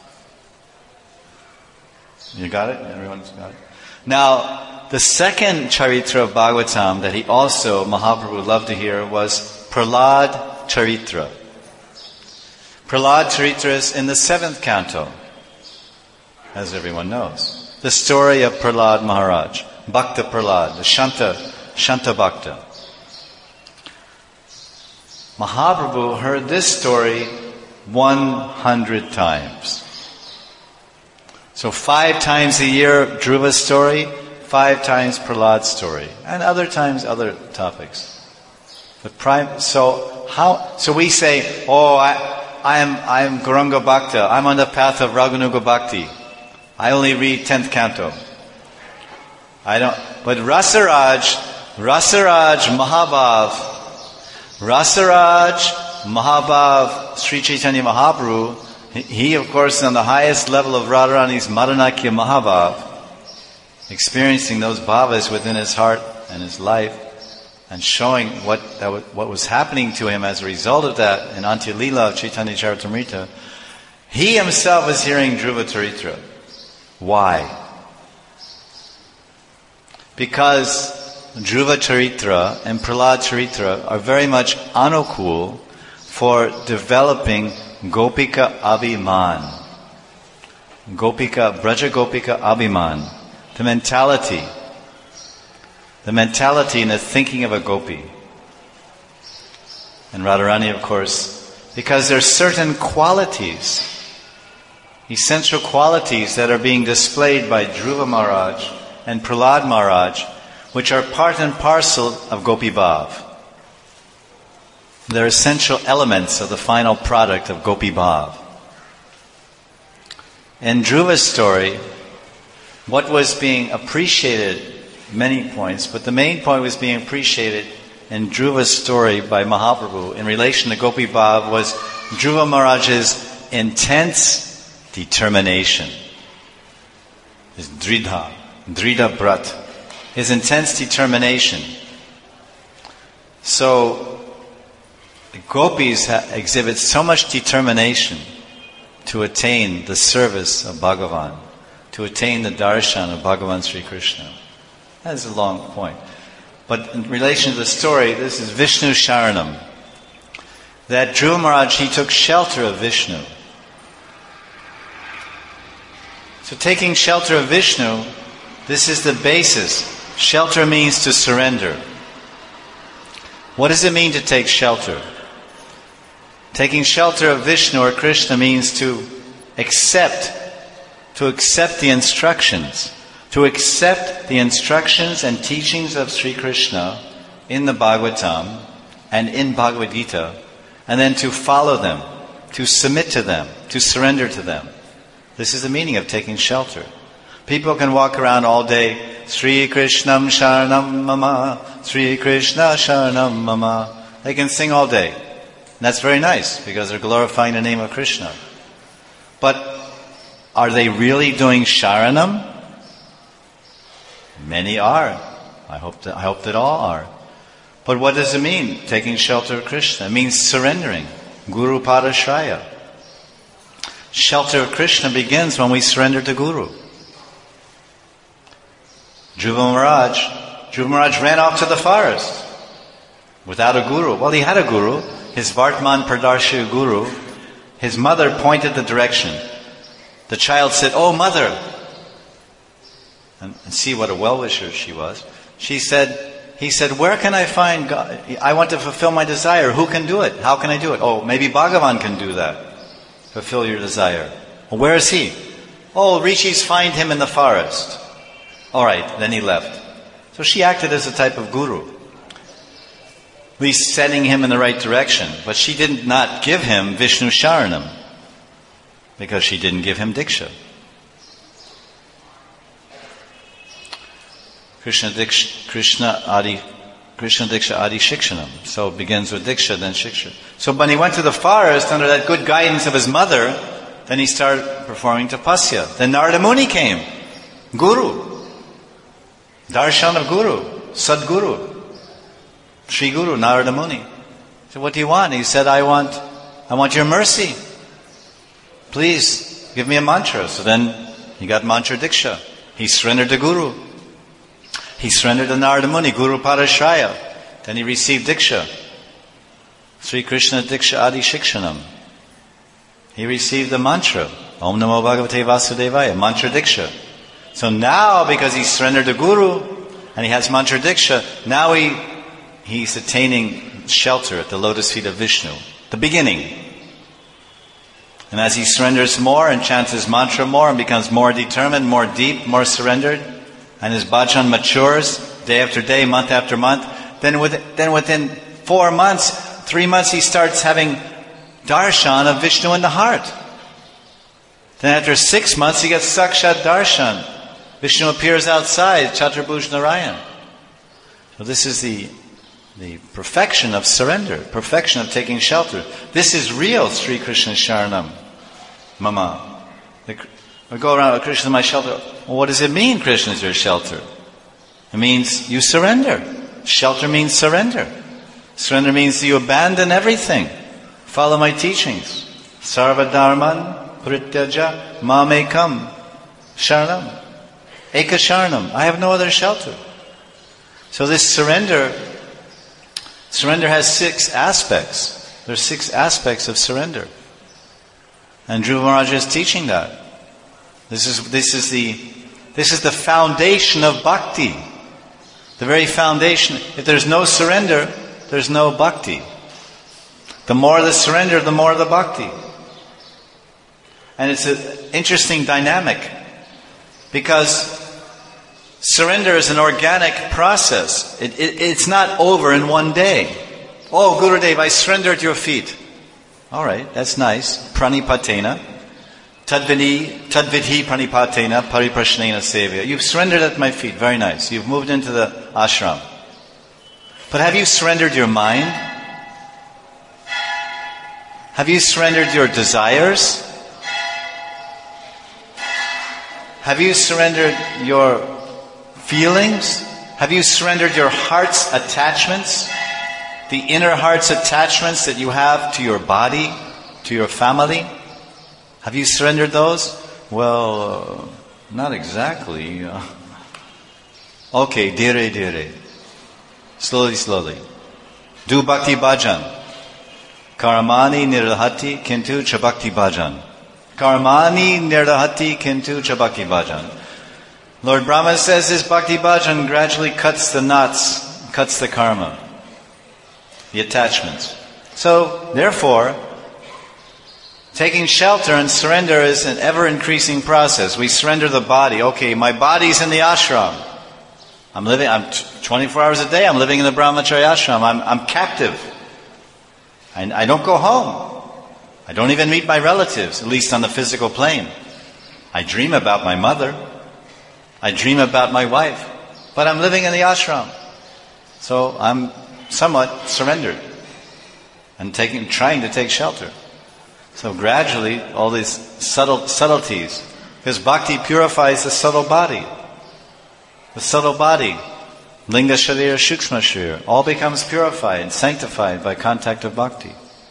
You got it? Everyone's got it? Now, the second charitra of Bhagavatam that he also, Mahaprabhu, loved to hear was Prahlad Charitra. Prahlad Charitra is in the seventh canto, as everyone knows. The story of Prahlad Maharaj, Bhakta Prahlad, the Shanta, Shanta Bhakta. Mahaprabhu heard this story one hundred times. So five times a year, Dhruva's story, five times Prahlad's story, and other times other topics. The prime, so how? So we say, "Oh, I, I am, I am Gauranga Bhakta. I'm on the path of Raganuga Bhakti. I only read tenth canto. I don't." But Rasaraj, Rasaraj Mahabhav, Rasaraj Mahabhav, Sri Chaitanya Mahaprabhu. He, of course, is on the highest level of Radharani's Madanakya Mahabhav, experiencing those bhavas within his heart and his life, and showing what that was, what was happening to him as a result of that in Antya Leela of Chaitanya Charitamrita. He himself is hearing Dhruva Charitra. Why? Because Dhruva Charitra and Prahlad Charitra are very much anukul for developing Gopika Abhiman. Gopika, Braja Gopika Abhiman. The mentality. The mentality and the thinking of a gopi. And Radharani, of course, because there are certain qualities, essential qualities that are being displayed by Dhruva Maharaj and Prahlad Maharaj, which are part and parcel of Gopi Bhav. They're essential elements of the final product of Gopi Bhav. In Dhruva's story, what was being appreciated, many points, but the main point was being appreciated in Dhruva's story by Mahaprabhu in relation to Gopi Bhav was Dhruva Maharaj's intense determination. His dridha, dridha brat, his intense determination. So, the gopis ha- exhibit so much determination to attain the service of Bhagavan, to attain the darshan of Bhagavan Sri Krishna. That is a long point. But in relation to the story, this is Vishnu Sharanam. That Dhruva Maharaj, he took shelter of Vishnu. So taking shelter of Vishnu, this is the basis. Shelter means to surrender. What does it mean to take shelter? Taking shelter of Vishnu or Krishna means to accept to accept the instructions, to accept the instructions and teachings of Sri Krishna in the Bhagavatam and in Bhagavad Gita, and then to follow them, to submit to them, to surrender to them. This is the meaning of taking shelter. People can walk around all day, Sri Krishnam Sharanam Mama, Sri Krishna Sharanam Mama. They can sing all day. And that's very nice, because they're glorifying the name of Krishna. But are they really doing Sharanam? Many are. I hope that, I hope that all are. But what does it mean, taking shelter of Krishna? It means surrendering. Guru Padashraya. Shelter of Krishna begins when we surrender to Guru. Dhruva Maharaj, Dhruva Maharaj ran off to the forest without a guru. Well, he had a guru, his Vartman Pradarshi guru. His mother pointed the direction. The child said, "Oh, mother," and, and see what a well-wisher she was. She said, he said, "Where can I find God? I want to fulfill my desire. Who can do it? How can I do it?" "Oh, maybe Bhagavan can do that. Fulfill your desire." "Well, where is he?" "Oh, rishis find him in the forest." All right, then he left. So she acted as a type of guru, at least setting him in the right direction. But she did not give him Vishnu Sharanam, because she didn't give him Diksha. Krishna Diksha, Krishna Adi, Krishna Diksha Adi Shikshanam. So it begins with Diksha, then Shiksha. So when he went to the forest under that good guidance of his mother, then he started performing tapasya. Then Narada Muni came, Guru. Darshan of Guru, Sadguru, Sri Guru, Narada Muni. He said, "What do you want?" He said, I want, I want your mercy. Please, give me a mantra." So then he got mantra Diksha. He surrendered to Guru. He surrendered to Narada Muni, Guru Padashraya. Then he received Diksha. Sri Krishna Diksha Adi Shikshanam. He received the mantra, Om Namo Bhagavate Vasudevaya, mantra Diksha. So now, because he surrendered to Guru, and he has mantra Diksha, now he, he's attaining shelter at the lotus feet of Vishnu. The beginning. And as he surrenders more and chants his mantra more and becomes more determined, more deep, more surrendered, and his bhajan matures day after day, month after month, then, with, then within four months, three months, he starts having darshan of Vishnu in the heart. Then after six months, he gets sakshat darshan. Vishnu appears outside, Chaturabhuj Narayan. So this is the, the perfection of surrender, perfection of taking shelter. This is real Sri Krishna Sharanam Mama. We go around, Krishna is my shelter. Well, what does it mean, Krishna is your shelter? It means you surrender. Shelter means surrender. Surrender means you abandon everything. Follow my teachings. Sarva dharman prityaja mamekam sharanam. Eka sharanam. I have no other shelter. So this surrender, surrender has six aspects. There are six aspects of surrender. And Dhruva Maharaj is teaching that. This is, this is the, this is the foundation of bhakti. The very foundation. If there's no surrender, there's no bhakti. The more the surrender, the more the bhakti. And it's an interesting dynamic. Because surrender is an organic process. It, it, it's not over in one day. Oh, Gurudev, I surrender at your feet. All right, that's nice. Pranipatena. Tadvidhi, tadvidhi pranipatena pariprashnena sevya. You've surrendered at my feet. Very nice. You've moved into the ashram. But have you surrendered your mind? Have you surrendered your desires? Have you surrendered your feelings? Have you surrendered your heart's attachments? The inner heart's attachments that you have to your body, to your family? Have you surrendered those? Well, uh, not exactly. Uh, okay, dire dire. Slowly, slowly. Do bhakti bhajan. Karamani nirahati kintu cha bhakti bhajan. Karmani nirahati kintu cha bhakti bhajan. Lord Brahma says this bhakti bhajan gradually cuts the knots, cuts the karma, the attachments. So, therefore, Taking shelter and surrender is an ever-increasing process. We surrender the body. Okay, my body's in the ashram. I'm living, I'm twenty-four hours a day, I'm living in the brahmacharya ashram. I'm, I'm captive. I, I don't go home. I don't even meet my relatives, at least on the physical plane. I dream about my mother. I dream about my wife. But I'm living in the ashram. So I'm somewhat surrendered and taking, trying to take shelter. So gradually, all these subtle subtleties, because bhakti purifies the subtle body. The subtle body, linga sharira, shukshma sharira, all becomes purified, sanctified by contact of bhakti.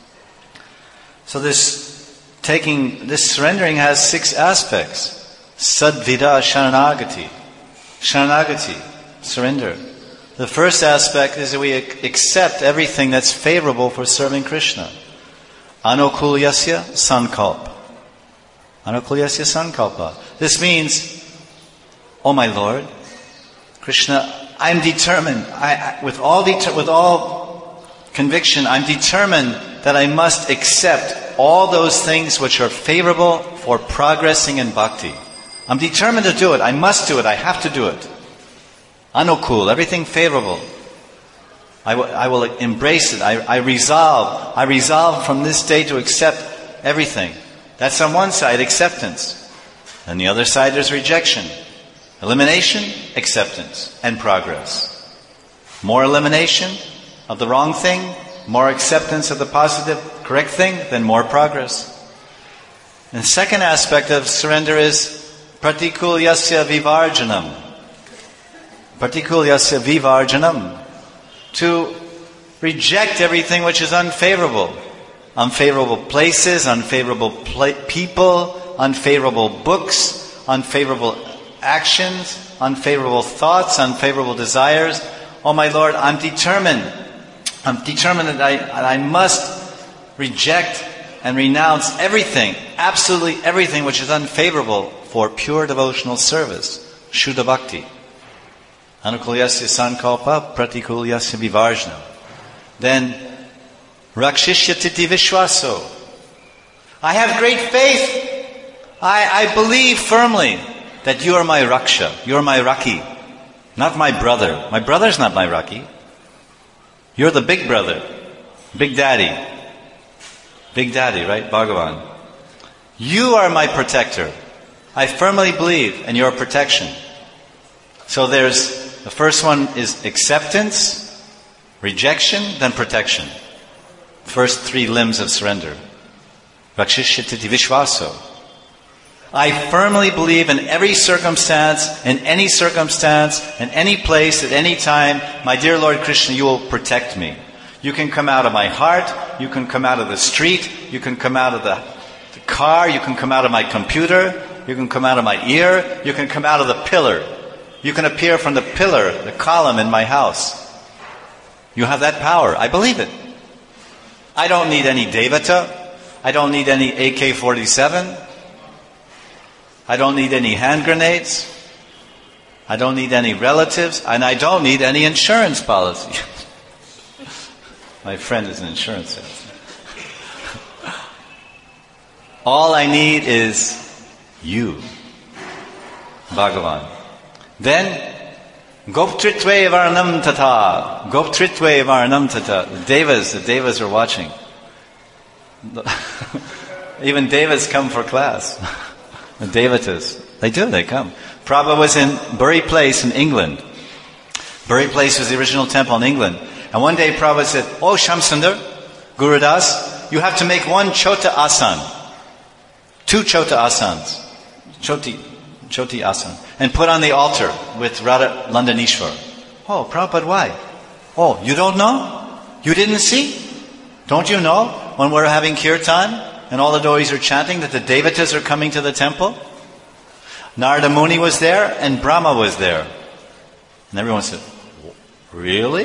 So this taking, this surrendering has six aspects. Sadvida sharanagati. Sharanagati, surrender. The first aspect is that we accept everything that's favorable for serving Krishna. Anukulyasya sankalpa. Anukulyasya sankalpa. This means, oh my Lord, Krishna, I'm determined, I, I, with all det- with all conviction, I'm determined that I must accept all those things which are favorable for progressing in bhakti. I'm determined to do it. I must do it. I have to do it. Anukul, everything favorable. I, w- I will embrace it. I, I resolve. I resolve from this day to accept everything. That's on one side, acceptance. On the other side, there's rejection. Elimination, acceptance, and progress. More elimination of the wrong thing, more acceptance of the positive, correct thing, then more progress. And the second aspect of surrender is pratikulyasya vivarjanam. Pratikulyasya vivarjanam. To reject everything which is unfavorable. Unfavorable places, unfavorable pla- people, unfavorable books, unfavorable actions, unfavorable thoughts, unfavorable desires. Oh my Lord, I'm determined. I'm determined that I, that I must reject and renounce everything, absolutely everything which is unfavorable for pure devotional service. Shuddha Bhakti. Anukulyasya sankalpa pratikulyasya vivarjna. Then, rakshishyatiti vishwaso. I have great faith. I, I believe firmly that you are my raksha. You are my raki. Not my brother. My brother's not my raki. You're the big brother. Big daddy. Big daddy, right? Bhagavan. You are my protector. I firmly believe in your protection. So there's, the first one is acceptance, rejection, then protection. First three limbs of surrender. Rakshishyatiti vishwaso. I firmly believe in every circumstance, in any circumstance, in any place, at any time, my dear Lord Krishna, you will protect me. You can come out of my heart, you can come out of the street, you can come out of the, the car, you can come out of my computer, you can come out of my ear, you can come out of the pillar. You can appear from the pillar, the column in my house. You have that power. I believe it. I don't need any devata. I don't need any A K forty-seven. I don't need any hand grenades. I don't need any relatives. And I don't need any insurance policy. My friend is an insurance salesman. All I need is you, Bhagavan. Then, Goptritve Varnam Tata. Goptritve Varnam Tata. The Devas, the Devas are watching. Even Devas come for class. The Devatas. They do, they come. Prabhupada was in Bury Place in England. Bury Place was the original temple in England. And one day Prabhupada said, "Oh Shamsundar, Gurudas, you have to make one Chota Asan. Two Chota Asans. Choti, Choti Asan. And put on the altar with Radha Landanishwar." "Oh, Prabhupada, why?" "Oh, you don't know? You didn't see? Don't you know when we're having kirtan and all the devotees are chanting that the Devatas are coming to the temple? Narada Muni was there and Brahma was there." And everyone said, "Really?"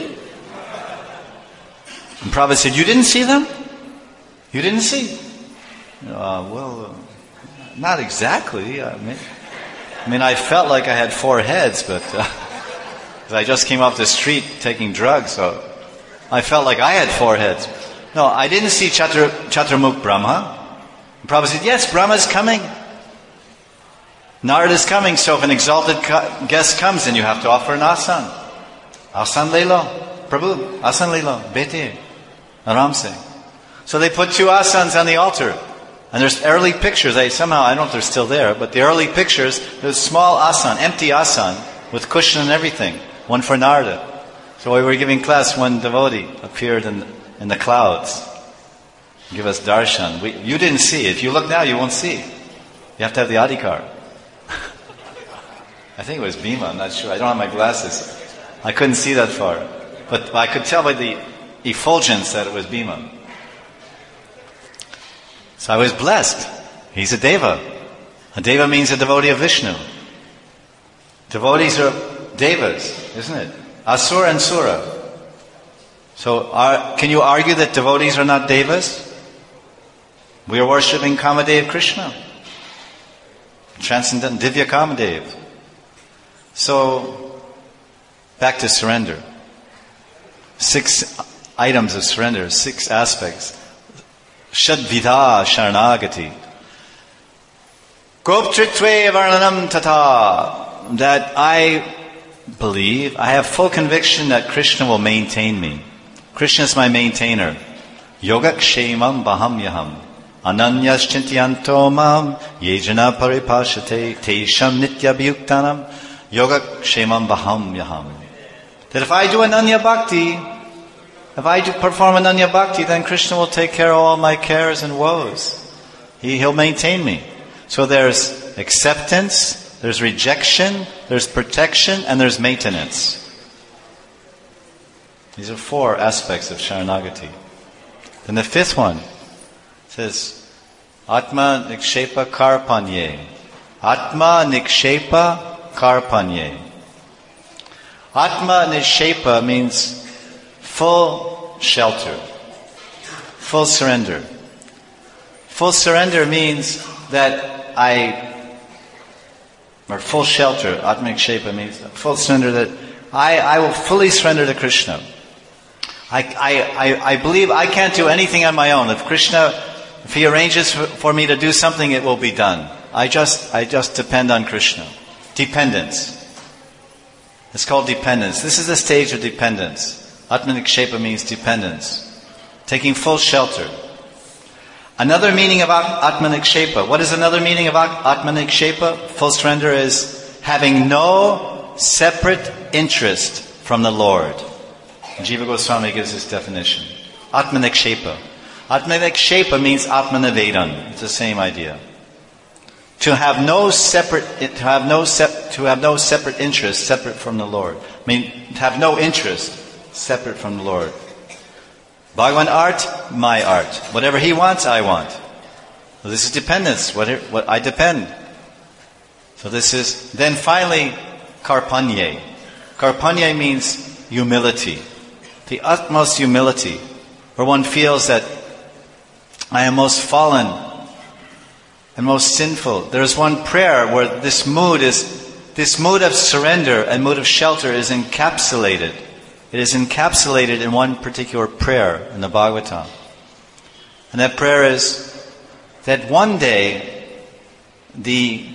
And Prabhupada said, "You didn't see them? You didn't see?" Uh, well, uh, not exactly. I mean, I mean, I felt like I had four heads, but uh, 'cause I just came off the street taking drugs, so I felt like I had four heads. No, I didn't see Chatra, Chatramukh Brahma. And Prabhupada said, yes, Brahma is coming. Narada is coming, so if an exalted guest comes, then you have to offer an asan. Asan le lo. Prabhu, asan le lo. Bete. Aram se. So they put two asans on the altar. And there's early pictures. They, somehow, I don't know if they're still there, but the early pictures, there's small asan, empty asan, with cushion and everything. One for Narada. So while we were giving class, one devotee appeared in, in the clouds. Give us darshan. We, you didn't see it. If you look now, you won't see. You have to have the adhikar. I think it was Bhima, I'm not sure. I don't have my glasses. I couldn't see that far. But I could tell by the effulgence that it was Bhima. So I was blessed. He's a deva. A deva means a devotee of Vishnu. Devotees are devas, isn't it? Asura and Sura. So are, can you argue that devotees are not devas? We are worshipping Kamadev Krishna. Transcendent Divya Kamadev. So, back to surrender. Six items of surrender, six aspects. Shadvidha Sharanagati. Goptritve Varnanam Tata. That I believe, I have full conviction that Krishna will maintain me. Krishna is my maintainer. Yogakshemam Bahamyaham. Ananyas Chintyanto Mam. Yejana Paripashate. Tesham Nitya Bhyuktanam. Yogakshemam Bahamyaham. That if I do Ananya Bhakti, if I do perform Ananya Bhakti, then Krishna will take care of all my cares and woes. He, he'll maintain me. So there's acceptance, there's rejection, there's protection, and there's maintenance. These are four aspects of Sharanagati. Then the fifth one says, Atma Nikshepa Karpanye. Atma Nikshepa Karpanye. Atma Nikshepa means full shelter, full surrender. Full surrender means that I, or full shelter, Atma Nikshepa means full surrender, that I, I will fully surrender to Krishna. I, I, I, I believe I can't do anything on my own. If Krishna, if He arranges for, for me to do something, it will be done. I just, I just depend on Krishna. Dependence. It's called dependence. This is the stage of dependence. Atma Nikshepa means dependence. Taking full shelter. Another meaning of Atma Nikshepa. What is another meaning of Atma Nikshepa? Full surrender is having no separate interest from the Lord. Jiva Goswami gives this definition. Atma Nikshepa. Atma Nikshepa means Atma Nivedan. It's the same idea. To have no separate, to have no sep, to have no separate interest separate from the Lord. I mean, to have no interest separate from the Lord. Bhagavan art, my art. Whatever He wants, I want. So this is dependence. What, what I depend. So this is, then finally, Karpanye. Karpanye means humility. The utmost humility. Where one feels that I am most fallen and most sinful. There is one prayer where this mood is, this mood of surrender and mood of shelter is encapsulated. It is encapsulated in one particular prayer in the Bhagavatam. And that prayer is that one day, the,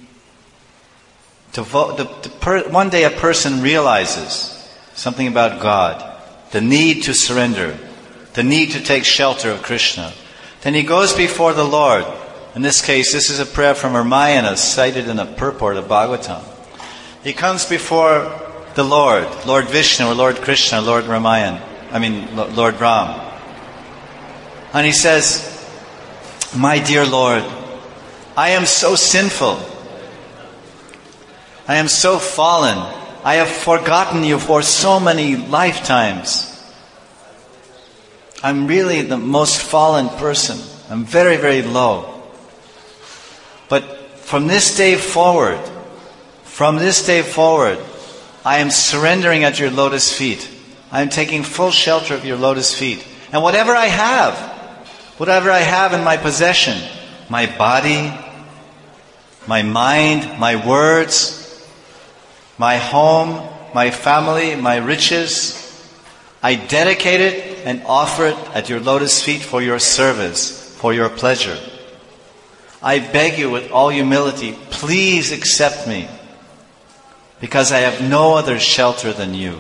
the, the, the per, one day a person realizes something about God, the need to surrender, the need to take shelter of Krishna. Then he goes before the Lord. In this case, this is a prayer from Ramayana cited in the purport of Bhagavatam. He comes before the Lord, Lord Vishnu or Lord Krishna, Lord Ramayan, I mean Lord Ram. And he says, my dear Lord, I am so sinful. I am so fallen. I have forgotten you for so many lifetimes. I'm really the most fallen person. I'm very, very low. But from this day forward, from this day forward, I am surrendering at your lotus feet. I am taking full shelter of your lotus feet. And whatever I have, whatever I have in my possession, my body, my mind, my words, my home, my family, my riches, I dedicate it and offer it at your lotus feet for your service, for your pleasure. I beg you with all humility, please accept me, because I have no other shelter than you.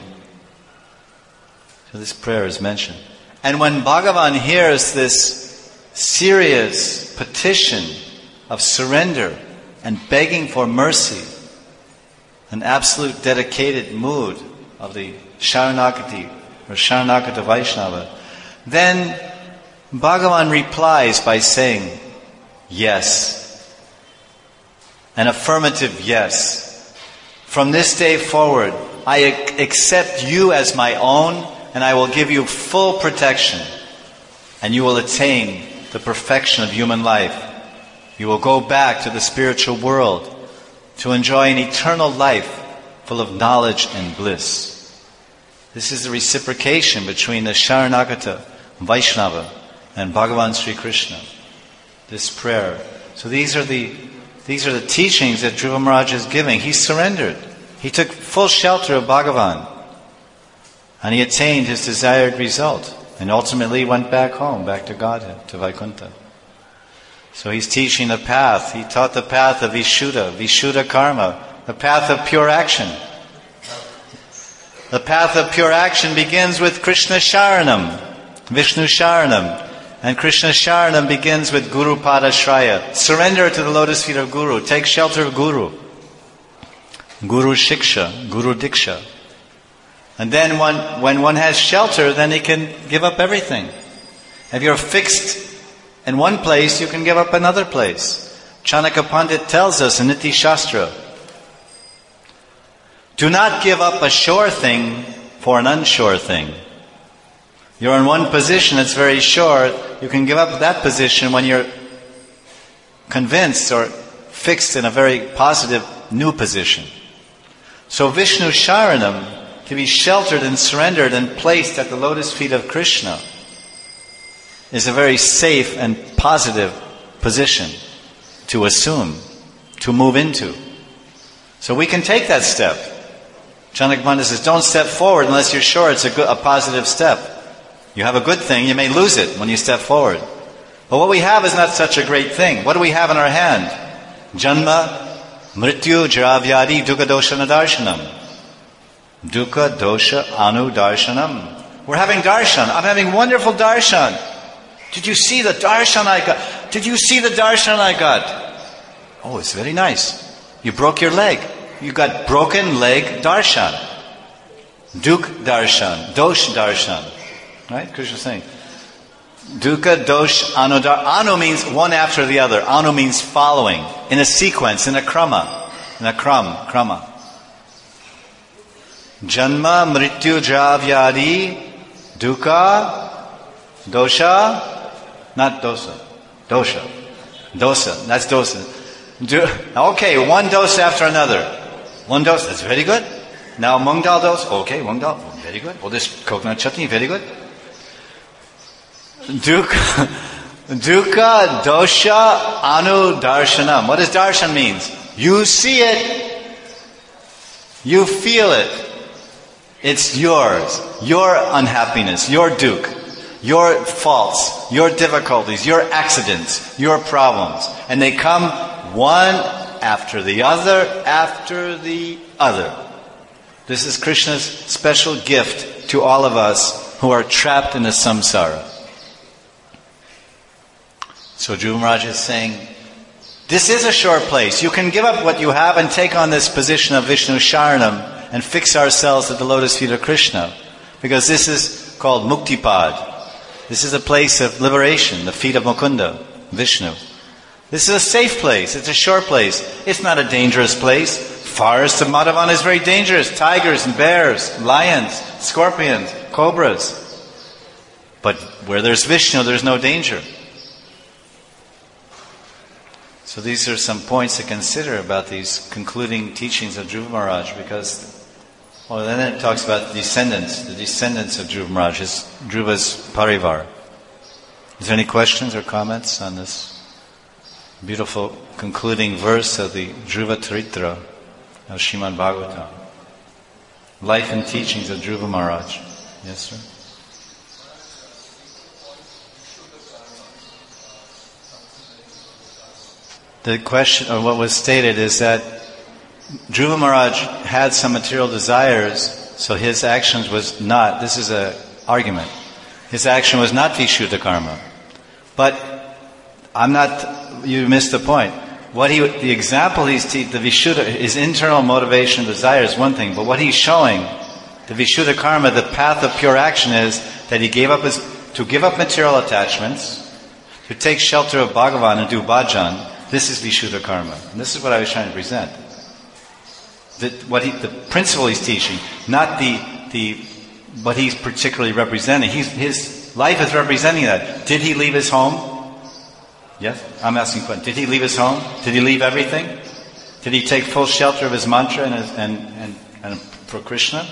So this prayer is mentioned. And when Bhagavan hears this serious petition of surrender and begging for mercy, an absolute dedicated mood of the Sharanagati or Sharanagata Vaishnava, then Bhagavan replies by saying, yes. An affirmative yes. From this day forward, I ac- accept you as my own, and I will give you full protection, and you will attain the perfection of human life. You will go back to the spiritual world to enjoy an eternal life full of knowledge and bliss. This is the reciprocation between the Sharanagata Vaishnava and Bhagavan Sri Krishna. This prayer. So these are the these are the teachings that Dhruva Maharaj is giving. He surrendered. He took full shelter of Bhagavan. And he attained his desired result. And ultimately went back home, back to Godhead, to Vaikuntha. So he's teaching the path. He taught the path of Vishuddha, Vishuddha Karma, the path of pure action. The path of pure action begins with Krishna Sharanam, Vishnu Sharanam. And Krishna Sharanam begins with Guru Pada Shraya. Surrender to the lotus feet of Guru. Take shelter of Guru. Guru Shiksha, Guru Diksha. And then one, when one has shelter, then he can give up everything. If you're fixed in one place, you can give up another place. Chanaka Pandit tells us in Niti Shastra, do not give up a sure thing for an unsure thing. You're in one position that's very sure. You can give up that position when you're convinced or fixed in a very positive new position. So Vishnu Sharanam, to be sheltered and surrendered and placed at the lotus feet of Krishna, is a very safe and positive position to assume, to move into. So we can take that step. Chanaka Pandit says, don't step forward unless you're sure it's a, good, a positive step. You have a good thing, you may lose it when you step forward. But what we have is not such a great thing. What do we have in our hand? Janma, Mrityu, Jaravyadi, Dukkha Dosha Nadarshanam. Dukkha Dosha Anu Darshanam. We're having darshan. I'm having wonderful darshan. Did you see the darshan I got? Did you see the darshan I got? Oh, it's very nice. You broke your leg. You got broken leg darshan. Duk darshan. Dosh darshan. Right? Krishna is saying. Dukkha, dosh, anu. Anu means one after the other. Anu means following. In a sequence, in a krama. In a kram, krama. Janma, mrityu, javyadi, dukkha, dosha, not dosa. Dosha. Dosa. That's dosa. Do, okay, one dosa after another. One dosa. That's very good. Now mung dal dosa. Okay, mung dal. Very good. Oh, this coconut chutney. Very good. Dukkha, dukkha, dosha, anu, darshanam. What does darshan means? You see it. You feel it. It's yours. Your unhappiness. Your dukkha. Your faults. Your difficulties. Your accidents. Your problems. And they come one after the other, after the other. This is Krishna's special gift to all of us who are trapped in the samsara. So Dhruva Maharaj is saying, this is a sure place. You can give up what you have and take on this position of Vishnu Sharanam and fix ourselves at the lotus feet of Krishna. Because this is called Muktipad. This is a place of liberation, the feet of Mukunda, Vishnu. This is a safe place. It's a sure place. It's not a dangerous place. Forest of Madhavan is very dangerous. Tigers and bears, lions, scorpions, cobras. But where there's Vishnu, there's no danger. So these are some points to consider about these concluding teachings of Dhruva Maharaj, because, well, then it talks about the descendants, the descendants of Dhruva Maharaj, his, Dhruva's parivar. Is there any questions or comments on this beautiful concluding verse of the Dhruva Charitra of Srimad Bhagavatam? Life and teachings of Dhruva Maharaj. Yes, sir? the question, or what was stated, is that Dhruva Maharaj had some material desires, so his actions was not, this is an argument, his action was not Vishuddha karma. But I'm not, you missed the point. What he, the example he's, te- the Vishuddha, his internal motivation and desire is one thing, but what he's showing, the Vishuddha karma, the path of pure action is that he gave up his, to give up material attachments, to take shelter of Bhagavan and do bhajan. This is Vishuddha karma. And this is what I was trying to present. The, what he, the principle he's teaching, not the, the, what he's particularly representing. He's, his life is representing that. Did he leave his home? Yes? I'm asking a question. Did he leave his home? Did he leave everything? Did he take full shelter of his mantra and, his, and, and, and for Krishna?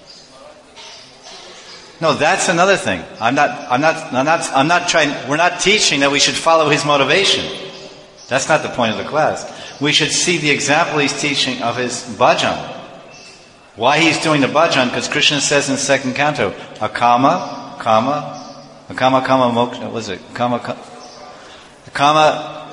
No, that's another thing. I'm not, I'm not, I'm not, I'm not trying, we're not teaching that we should follow his motivation. That's not the point of the class. We should see the example he's teaching of his bhajan. Why he's doing the bhajan, because Krishna says in the second canto, akama, kama, akama, kama, moksha, what was it? Kama, kama, kama,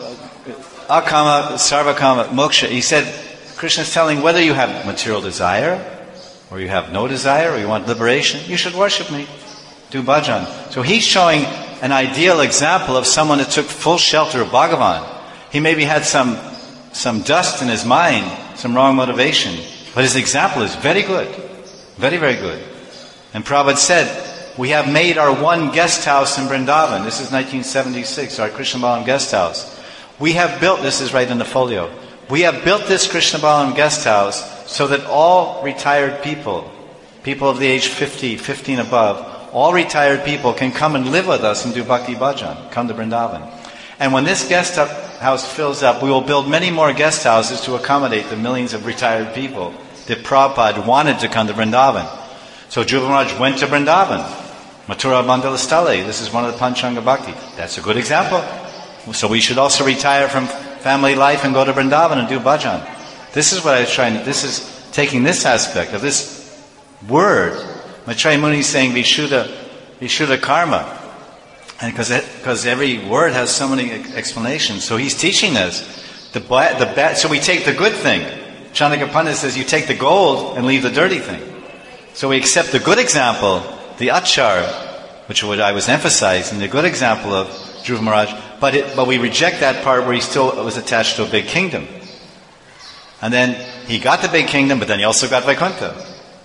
akama, sarva kama, moksha. He said, Krishna is telling whether you have material desire, or you have no desire, or you want liberation, you should worship me. Do bhajan. So he's showing an ideal example of someone that took full shelter of Bhagavan. He maybe had some some dust in his mind, some wrong motivation, but his example is very good. Very, very good. And Prabhupada said, we have made our one guest house in Vrindavan. This is nineteen seventy-six, our Krishna Balam guest house. We have built, this is right in the folio, we have built this Krishna Balam guest house so that all retired people, people of the age fifty, fifteen above, all retired people can come and live with us and do Bhakti Bhajan, come to Vrindavan. And when this guest house fills up, we will build many more guest houses to accommodate the millions of retired people that Prabhupada wanted to come to Vrindavan. So Dhruva Maharaj went to Vrindavan. Mathura Mandala Stale, this is one of the Panchanga Bhakti. That's a good example. So we should also retire from family life and go to Vrindavan and do bhajan. This is what I was trying to, this is taking this aspect of this word. Maitreya Muni is saying Vishuddha, Vishuddha karma. And because because every word has so many explanations. So he's teaching us. The, the bad, so we take the good thing. Chandaka Pandit says you take the gold and leave the dirty thing. So we accept the good example, the achar, which what I was emphasizing, the good example of Dhruva Maharaj, but it, but we reject that part where he still was attached to a big kingdom. And then he got the big kingdom, but then he also got Vaikuntha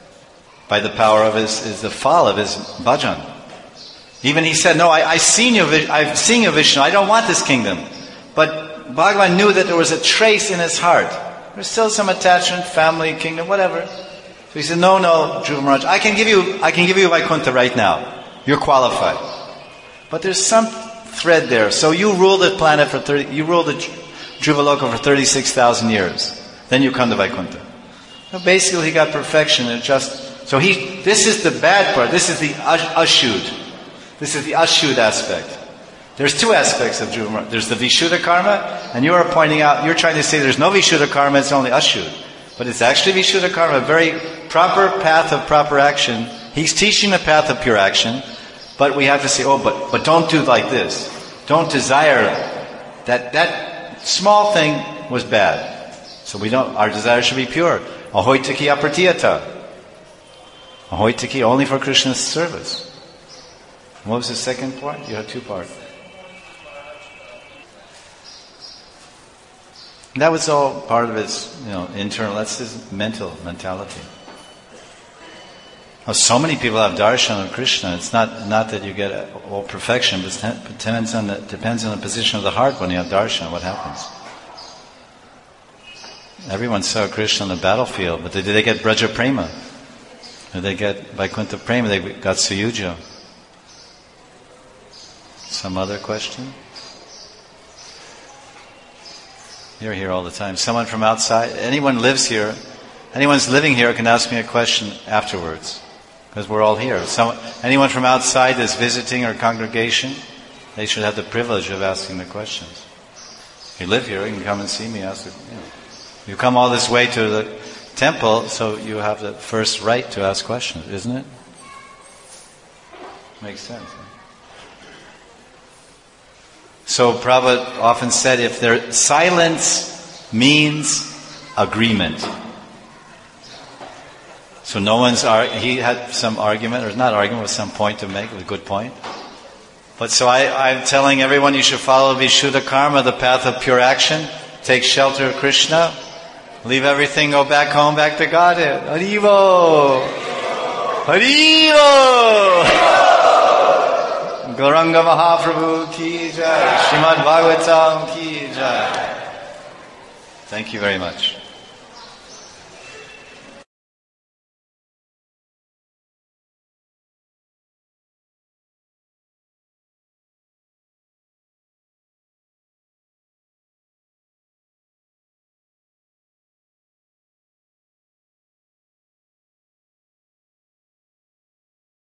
by the power of his, is the fall of his bhajan. Even he said, no, I, I seen you, I've seen you, Vishnu, I don't want this kingdom. But Bhagavan knew that there was a trace in his heart. There's still some attachment, family, kingdom, whatever. So he said, no, no, Dhruva Maharaj, I can give you, I can give you Vaikuntha right now. You're qualified. But there's some thread there. So you rule the planet for thirty, you rule the Dhruva Loka for thirty-six thousand years. Then you come to Vaikuntha. So basically he got perfection and just, so he, this is the bad part. This is the ashud. This is the ashud aspect. There's two aspects of Dhruva Maharaj. There's the Vishuddha karma, and you are pointing out, you're trying to say there's no Vishuddha karma, it's only ashud. But it's actually Vishuddha karma, a very proper path of proper action. He's teaching the path of pure action, but we have to say, oh, but, but don't do like this. Don't desire that, that small thing was bad. So we don't, our desire should be pure. Ahoitaki apratiyata. Ahoitaki only for Krishna's service. What was the second part? You had two parts. That was all part of his, you know, internal, that's his mental mentality. Oh, so many people have darshan of Krishna. It's not, not that you get all perfection, but it depends on the, depends on the position of the heart when you have darshan, what happens. Everyone saw Krishna on the battlefield, but did they get Braja Prema? Did they get Vaikuntha Prema? They got Suyuja. Some other question? You're here all the time. Someone from outside? Anyone lives here? Anyone's living here can ask me a question afterwards. Because we're all here. Some, anyone from outside that's visiting our congregation, they should have the privilege of asking the questions. If you live here, you can come and see me. Ask the, you know. You come all this way to the temple, so you have the first right to ask questions, isn't it? Makes sense. Huh? So Prabhupada often said, if there silence means agreement. So no one's, he had some argument, or not argument, with some point to make, a good point. But so I, I'm telling everyone you should follow Vishuddha Karma, the path of pure action. Take shelter of Krishna. Leave everything, go back home, back to Godhead. Haribo! Haribo! Gauranga Mahaprabhu ki jai. Srimad Bhagavatam ki jai. Thank you very much.